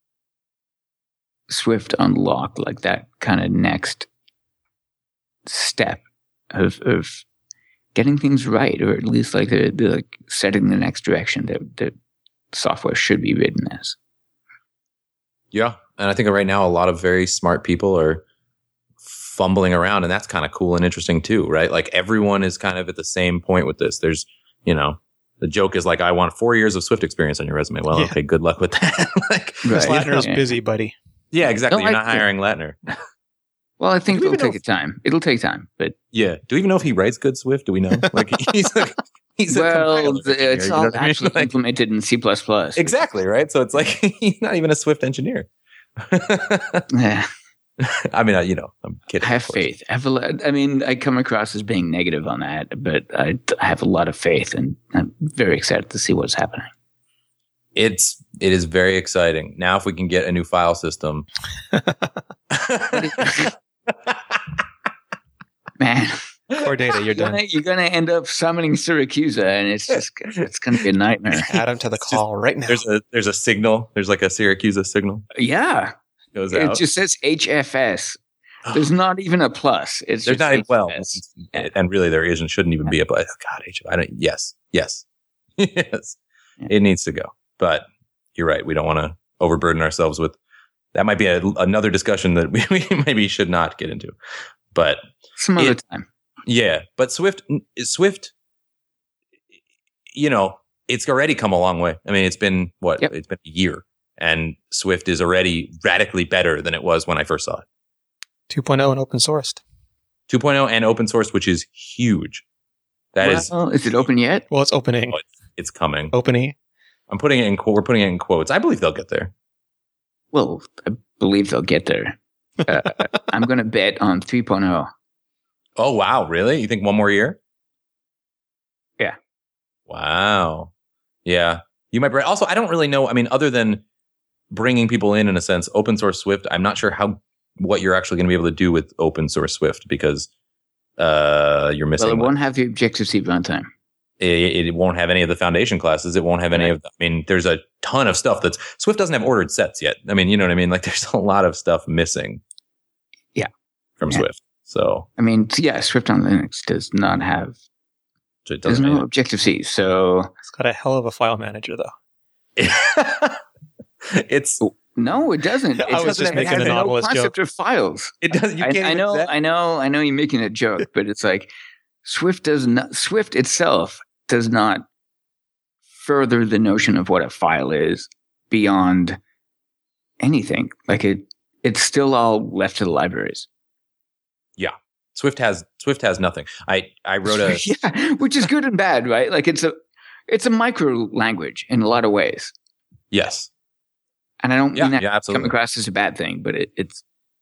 Swift unlock like that kind of next step of getting things right, or at least like the like setting the next direction that software should be written as. Yeah. And I think right now a lot of very smart people are fumbling around, and that's kind of cool and interesting too, right? Like everyone is kind of at the same point with this. There's, the joke is like, I want 4 years of Swift experience on your resume. Well, okay, good luck with that. Like, Lattner's busy, buddy. Yeah, exactly. You're not hiring Lattner. Well, I think it'll take time. It'll take time, but yeah. Do we even know if he writes good Swift? Do we know? Like he's it's all actually implemented in C++. Exactly, right? So it's like he's not even a Swift engineer. Yeah. I mean, I'm kidding. I have faith. I come across as being negative on that, but I have a lot of faith, and I'm very excited to see what's happening. It is very exciting. Now, if we can get a new file system. Man. Core data, you're done. You're going to end up summoning Syracusa, and it's going to be a nightmare. Add him to the call right now. There's a signal. There's like a Syracusa signal. Yeah. Goes out. It just says HFS. There's not even a plus. There's not even, and really there is and shouldn't even be a plus. God, yes. Yes. It needs to go. But you're right. We don't want to overburden ourselves with, that might be another discussion that we maybe should not get into, but some other time. Yeah. But Swift, it's already come a long way. I mean, it's been It's been a year, and Swift is already radically better than it was when I first saw it. 2.0 and open sourced. 2.0 and open source, which is huge. Is it open yet? Well, it's opening. Oh, it's coming. Opening. We're putting it in quotes. I believe they'll get there. Well, I believe they'll get there. I'm going to bet on 3.0. Oh, wow. Really? You think one more year? Yeah. Wow. Yeah. You might. Also, I don't really know. I mean, other than bringing people in a sense, open source Swift, I'm not sure how what you're actually going to be able to do with open source Swift because you're missing. Well, it won't have the Objective-C runtime. It won't have any of the foundation classes. It won't have any of the, I mean, there's a ton of stuff that's Swift doesn't have ordered sets yet. I mean, you know what I mean? Like there's a lot of stuff missing. Yeah. From Swift. So, I mean, yeah, Swift on Linux does not have, there's no Objective-C. So it's got a hell of a file manager though. It's no, it doesn't. I was just making a Nautilus concept joke. of files. It does. You can't. I know. You're making a joke, but it's like Swift itself does not further the notion of what a file is beyond anything. Like it's still all left to the libraries. Yeah, Swift has nothing. I wrote a yeah, which is good and bad, right? Like it's a micro language in a lot of ways. Yes. And I don't mean that absolutely. come across as a bad thing, but it's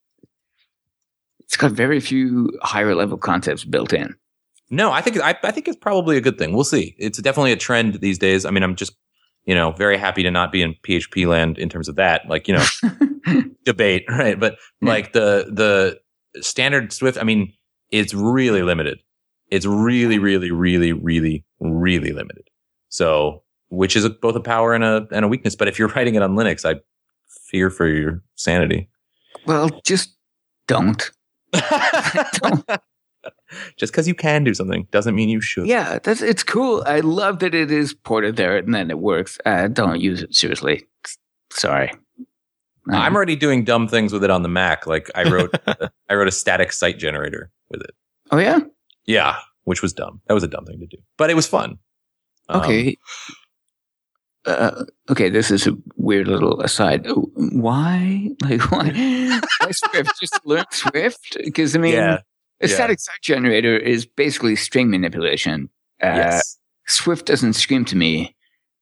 got very few higher level concepts built in. No, I think it's probably a good thing. We'll see. It's definitely a trend these days. I mean, I'm just, very happy to not be in PHP land in terms of that, like, debate, right? But like the standard Swift, I mean, it's really limited. It's really, really, really, really, really limited. So, which is both a power and a weakness. But if you're writing it on Linux, I fear for your sanity. Well, just don't. Don't. Just because you can do something doesn't mean you should. Yeah, it's cool. I love that it is ported there and then it works. Don't use it seriously. Sorry. I'm already doing dumb things with it on the Mac. Like I wrote a static site generator with it. Oh yeah? Yeah, which was dumb. That was a dumb thing to do, but it was fun. Okay. Okay, this is a weird little aside. Why? Like, why Swift? Just learn Swift? Because, I mean, a static site generator is basically string manipulation. Yes. Swift doesn't scream to me.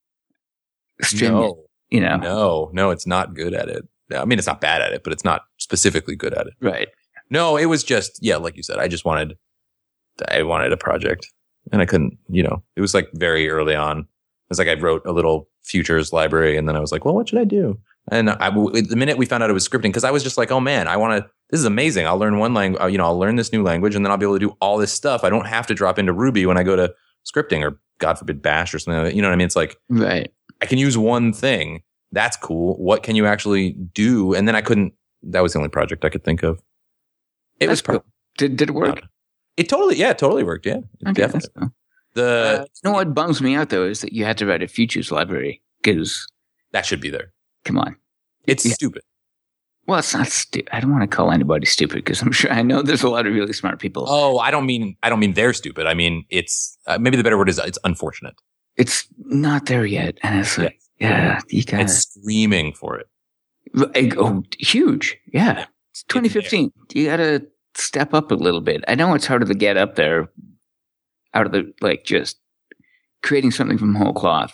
No, it's not good at it. I mean, it's not bad at it, but it's not specifically good at it. Right. No, it was just, like you said, I wanted a project and I couldn't, it was like very early on. It was like I wrote a little futures library and then I was like, well, what should I do? And the minute we found out it was scripting, because I was just like, oh man, this is amazing. I'll learn one language, I'll learn this new language and then I'll be able to do all this stuff. I don't have to drop into Ruby when I go to scripting or God forbid Bash or something like that. You know what I mean? It's like, right. I can use one thing. That's cool. What can you actually do? And then that was the only project I could think of. It was cool. Did it work? It totally worked. Yeah. Okay, definitely. Cool. You know what bums me out though is that you had to write a futures library because that should be there. Come on, it's stupid. Well, it's not stupid. I don't want to call anybody stupid because I know there's a lot of really smart people. Oh, I don't mean they're stupid. I mean it's maybe the better word is it's unfortunate. It's not there yet, and it's like you got it's screaming for it. Oh, huge! Yeah, it's 2015. You got to step up a little bit. I know it's harder to get up there out of the just creating something from whole cloth.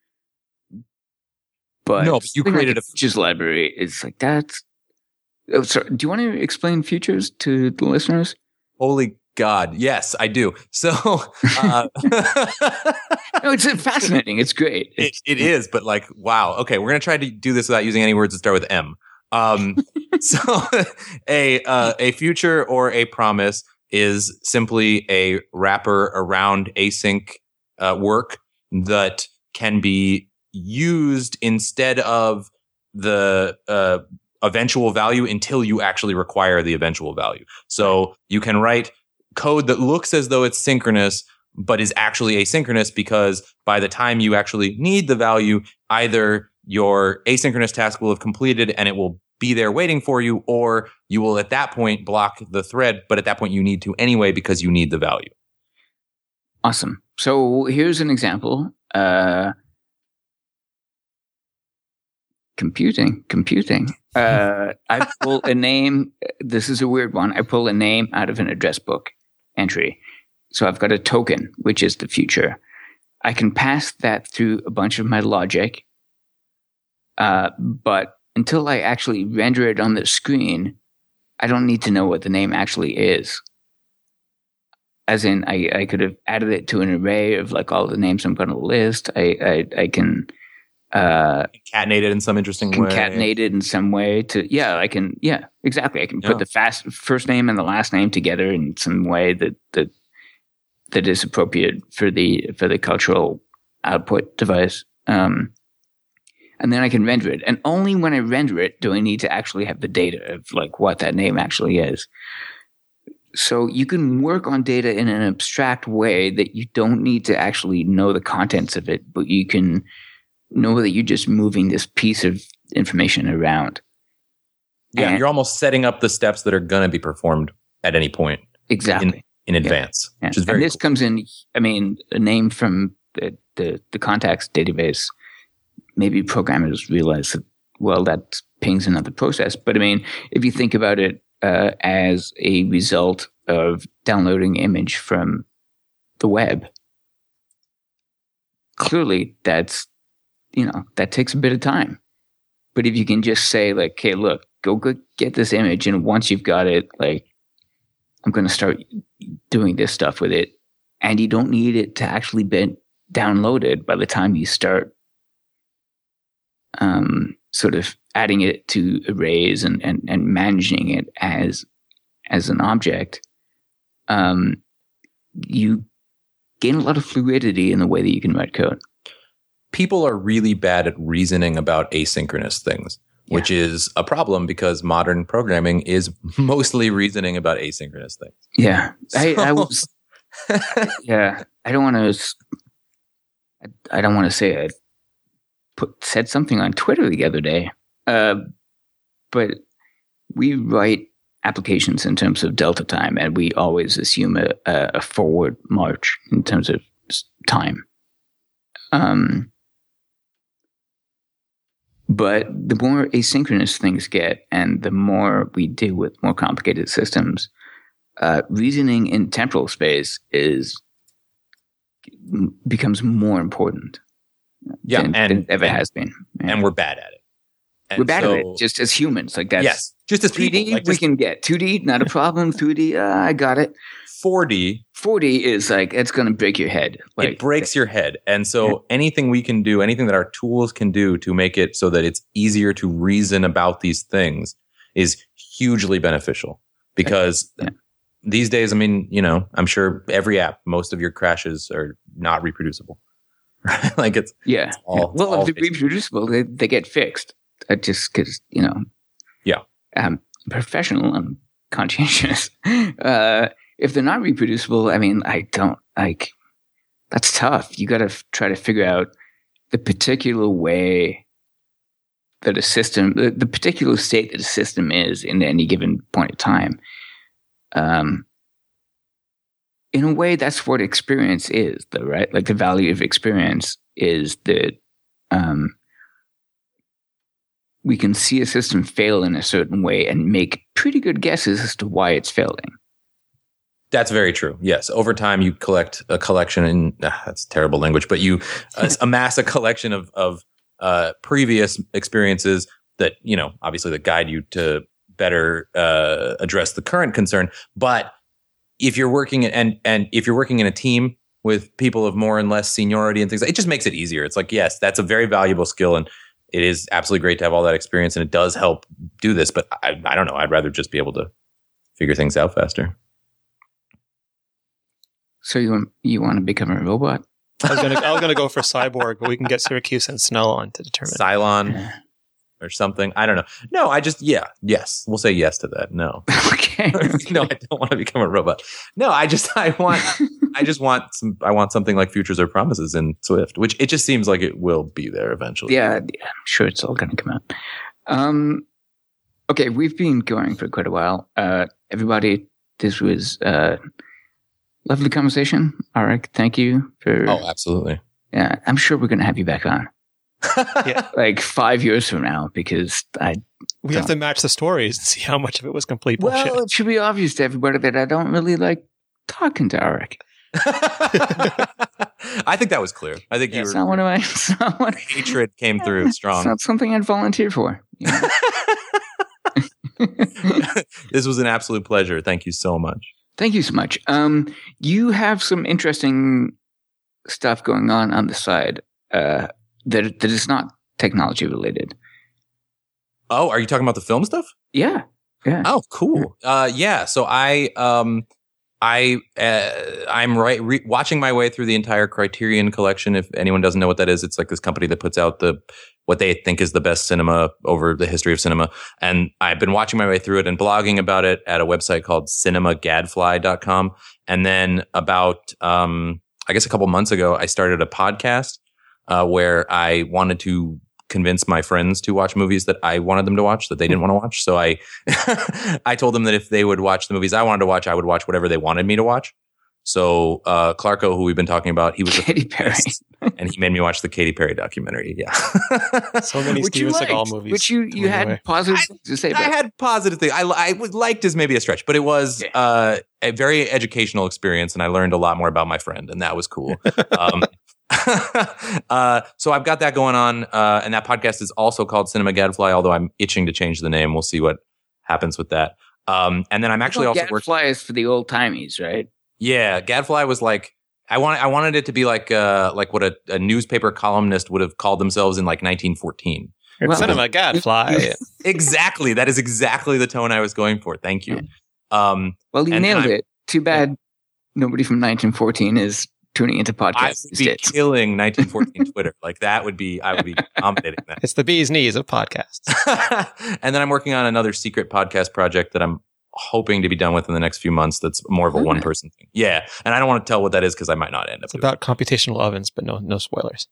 But no, but you created a futures library. It's like that's. Oh, sorry. Do you want to explain futures to the listeners? Holy God, yes, I do. So, no, it's fascinating. It's great. It is, but like, wow. Okay, we're gonna try to do this without using any words that start with M. So, a future or a promise is simply a wrapper around async work that can be used instead of the eventual value until you actually require the eventual value. So you can write code that looks as though it's synchronous, but is actually asynchronous because by the time you actually need the value, either your asynchronous task will have completed and it will be there waiting for you, or you will at that point block the thread, but at that point you need to anyway because you need the value. Awesome. So here's an example. Computing. I pull a name. This is a weird one. I pull a name out of an address book entry. So I've got a token, which is the future. I can pass that through a bunch of my logic. But until I actually render it on the screen, I don't need to know what the name actually is. As in, I could have added it to an array of like all the names I'm going to list. I can concatenated in some interesting way. Concatenated in some way exactly. I can put the first name and the last name together in some way that is appropriate for the cultural output device. And then I can render it. And only when I render it do I need to actually have the data of like what that name actually is. So you can work on data in an abstract way that you don't need to actually know the contents of it, but you can know that you're just moving this piece of information around. Yeah, you're almost setting up the steps that are going to be performed at any point. Exactly. In advance, yeah. Which is very And this cool. comes in, I mean, a name from the contacts database. Maybe programmers realize that, well, that pings another process. But I mean, if you think about it as a result of downloading image from the web, clearly that takes a bit of time. But if you can just say like, hey, look, go get this image. And once you've got it, like, I'm going to start doing this stuff with it. And you don't need it to actually be downloaded by the time you start sort of adding it to arrays and managing it as an object. You gain a lot of fluidity in the way that you can write code. People are really bad at reasoning about asynchronous things, which is a problem because modern programming is mostly reasoning about asynchronous things. Yeah. I was, yeah, I don't want to say I said something on Twitter the other day, but we write applications in terms of delta time, and we always assume a forward march in terms of time. But the more asynchronous things get, and the more we deal with more complicated systems, reasoning in temporal space becomes more important. Than it ever has been. Yeah. And we're bad at it. And we're bad at it, just as humans. Like that's yes, just as 3D, people. Like we can get 2D, not a problem. 3D, I got it. 4D. 4D is like, it's going to break your head. Like, it breaks your head. And so anything we can do, anything that our tools can do to make it so that it's easier to reason about these things is hugely beneficial. Because these days, I mean, I'm sure every app, most of your crashes are not reproducible. Like it's all, well, all if they're reproducible, they get fixed. Just because I'm professional and conscientious. If they're not reproducible, I mean, I don't like. That's tough. You got to try to figure out the particular way that a system, the particular state that a system is in any given point of time. In a way, that's what experience is, though, right? Like the value of experience is that we can see a system fail in a certain way and make pretty good guesses as to why it's failing. That's very true. Yes. Over time, you collect a collection, and that's terrible language, but you amass a collection of previous experiences that, obviously that guide you to better address the current concern. But if you're working if you're working in a team with people of more and less seniority and things, it just makes it easier. It's like, yes, that's a very valuable skill, and it is absolutely great to have all that experience, and it does help do this. But I don't know. I'd rather just be able to figure things out faster. So you want to become a robot? I was gonna go for Cyborg, but we can get Syracuse and Snell on to determine. Cylon or something. I don't know. No, yes. We'll say yes to that. No. Okay. No, I don't want to become a robot. No, I want something like Futures or Promises in Swift, which it just seems like it will be there eventually. Yeah, I'm sure it's all going to come out. Okay, we've been going for quite a while. Everybody, this was lovely conversation. All right, thank you for. Oh, absolutely. Yeah, I'm sure we're going to have you back on. Yeah. Like 5 years from now, because we have to match the stories and see how much of it was complete bullshit. Well, it should be obvious to everybody that I don't really like talking to Arik. I think that was clear. I think It's not one of my hatred came through strong. It's not something I'd volunteer for. This was an absolute pleasure. Thank you so much. Thank you so much. You have some interesting stuff going on the side that is not technology related. Oh, are you talking about the film stuff? Yeah. Yeah. Oh, cool. Yeah. So I'm watching my way through the entire Criterion collection. If anyone doesn't know what that is, it's like this company that puts out what they think is the best cinema over the history of cinema. And I've been watching my way through it and blogging about it at a website called cinemagadfly.com. And then about, I guess a couple months ago, I started a podcast, where I wanted to convince my friends to watch movies that I wanted them to watch that they didn't want to watch. So I told them that if they would watch the movies I wanted to watch, I would watch whatever they wanted me to watch. So Clarko, who we've been talking about, he was Katy Perry, and he made me watch the Katy Perry documentary. Yeah. So many Steven Seagal movies. Which you had positive things to say about. I had positive things. I liked is maybe a stretch, but it was a very educational experience, and I learned a lot more about my friend, and that was cool. So I've got that going on, and that podcast is also called Cinema Gadfly, although I'm itching to change the name. We'll see what happens with that. And then I'm actually also working. Gadfly is for the old timies, right? Yeah, Gadfly was like I wanted it to be like what a newspaper columnist would have called themselves in like 1914. Cinema Gadfly. Exactly, that is exactly the tone I was going for. Thank you. Well, you nailed it. Too bad nobody from 1914 is tuning into podcasts. I would be killing 1914 Twitter. Like I would be dominating that. It's the bee's knees of podcasts. And then I'm working on another secret podcast project that I'm hoping to be done with in the next few months. That's more of a one person thing. Yeah. And I don't want to tell what that is because I might not end up. It's about computational ovens, but no spoilers.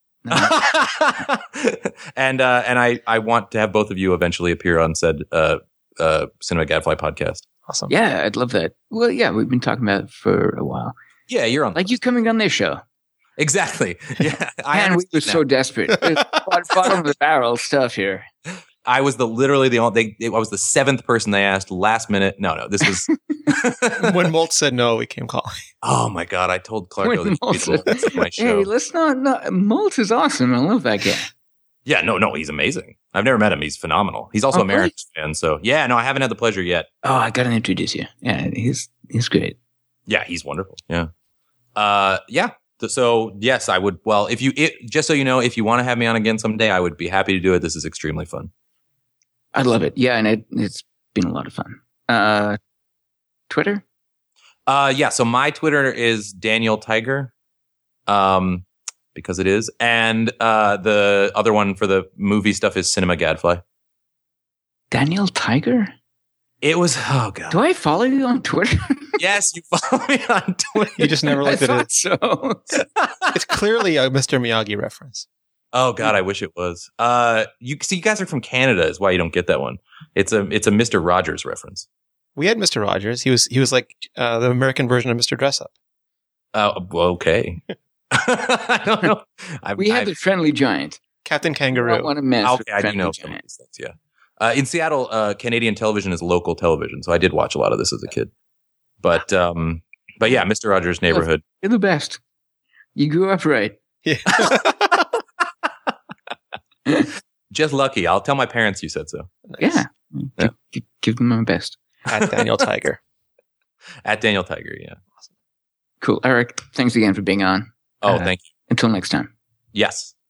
And I want to have both of you eventually appear on said Cinema Gadfly podcast. Awesome. Yeah, I'd love that. Well, yeah, we've been talking about it for a while. Yeah, you're on. Like you coming on this show. Exactly. Yeah. Man, we were so desperate. Bottom of the barrel stuff here. I was literally the only. I was the seventh person they asked last minute. No, this was when Molt said no, we came calling. Oh my god! I told Clarko that he'd be my show. Hey, let's not. Molt is awesome. I love that guy. Yeah, no, he's amazing. I've never met him. He's phenomenal. He's also a Mariners fan. So yeah, no, I haven't had the pleasure yet. Oh, I got to introduce you. Yeah, he's great. Yeah, he's wonderful. Yeah. Yeah. So yes, I would. Well, just so you know, if you want to have me on again someday, I would be happy to do it. This is extremely fun. I love it. Yeah, and it's been a lot of fun. Twitter? Yeah, so my Twitter is Daniel Tiger, because it is. And the other one for the movie stuff is Cinema Gadfly. Daniel Tiger? It was, oh God. Do I follow you on Twitter? Yes, you follow me on Twitter. You just never looked at it. So. It's clearly a Mr. Miyagi reference. Oh God, I wish it was. You guys are from Canada, is why you don't get that one. It's a Mr. Rogers reference. We had Mr. Rogers. He was like the American version of Mr. Dressup. Okay. I don't know. We had the Friendly Giant, Captain Kangaroo. I don't want to mess with I do know some of these things. Yeah. In Seattle, Canadian television is local television, so I did watch a lot of this as a kid. But yeah, Mr. Rogers' Neighborhood. You're the best. You grew up right. Yeah. Just lucky. I'll tell my parents you said so. Nice. Yeah. Give them my best. At Daniel Tiger. At Daniel Tiger, yeah. Cool. Eric, thanks again for being on. Oh, thank you. Until next time. Yes.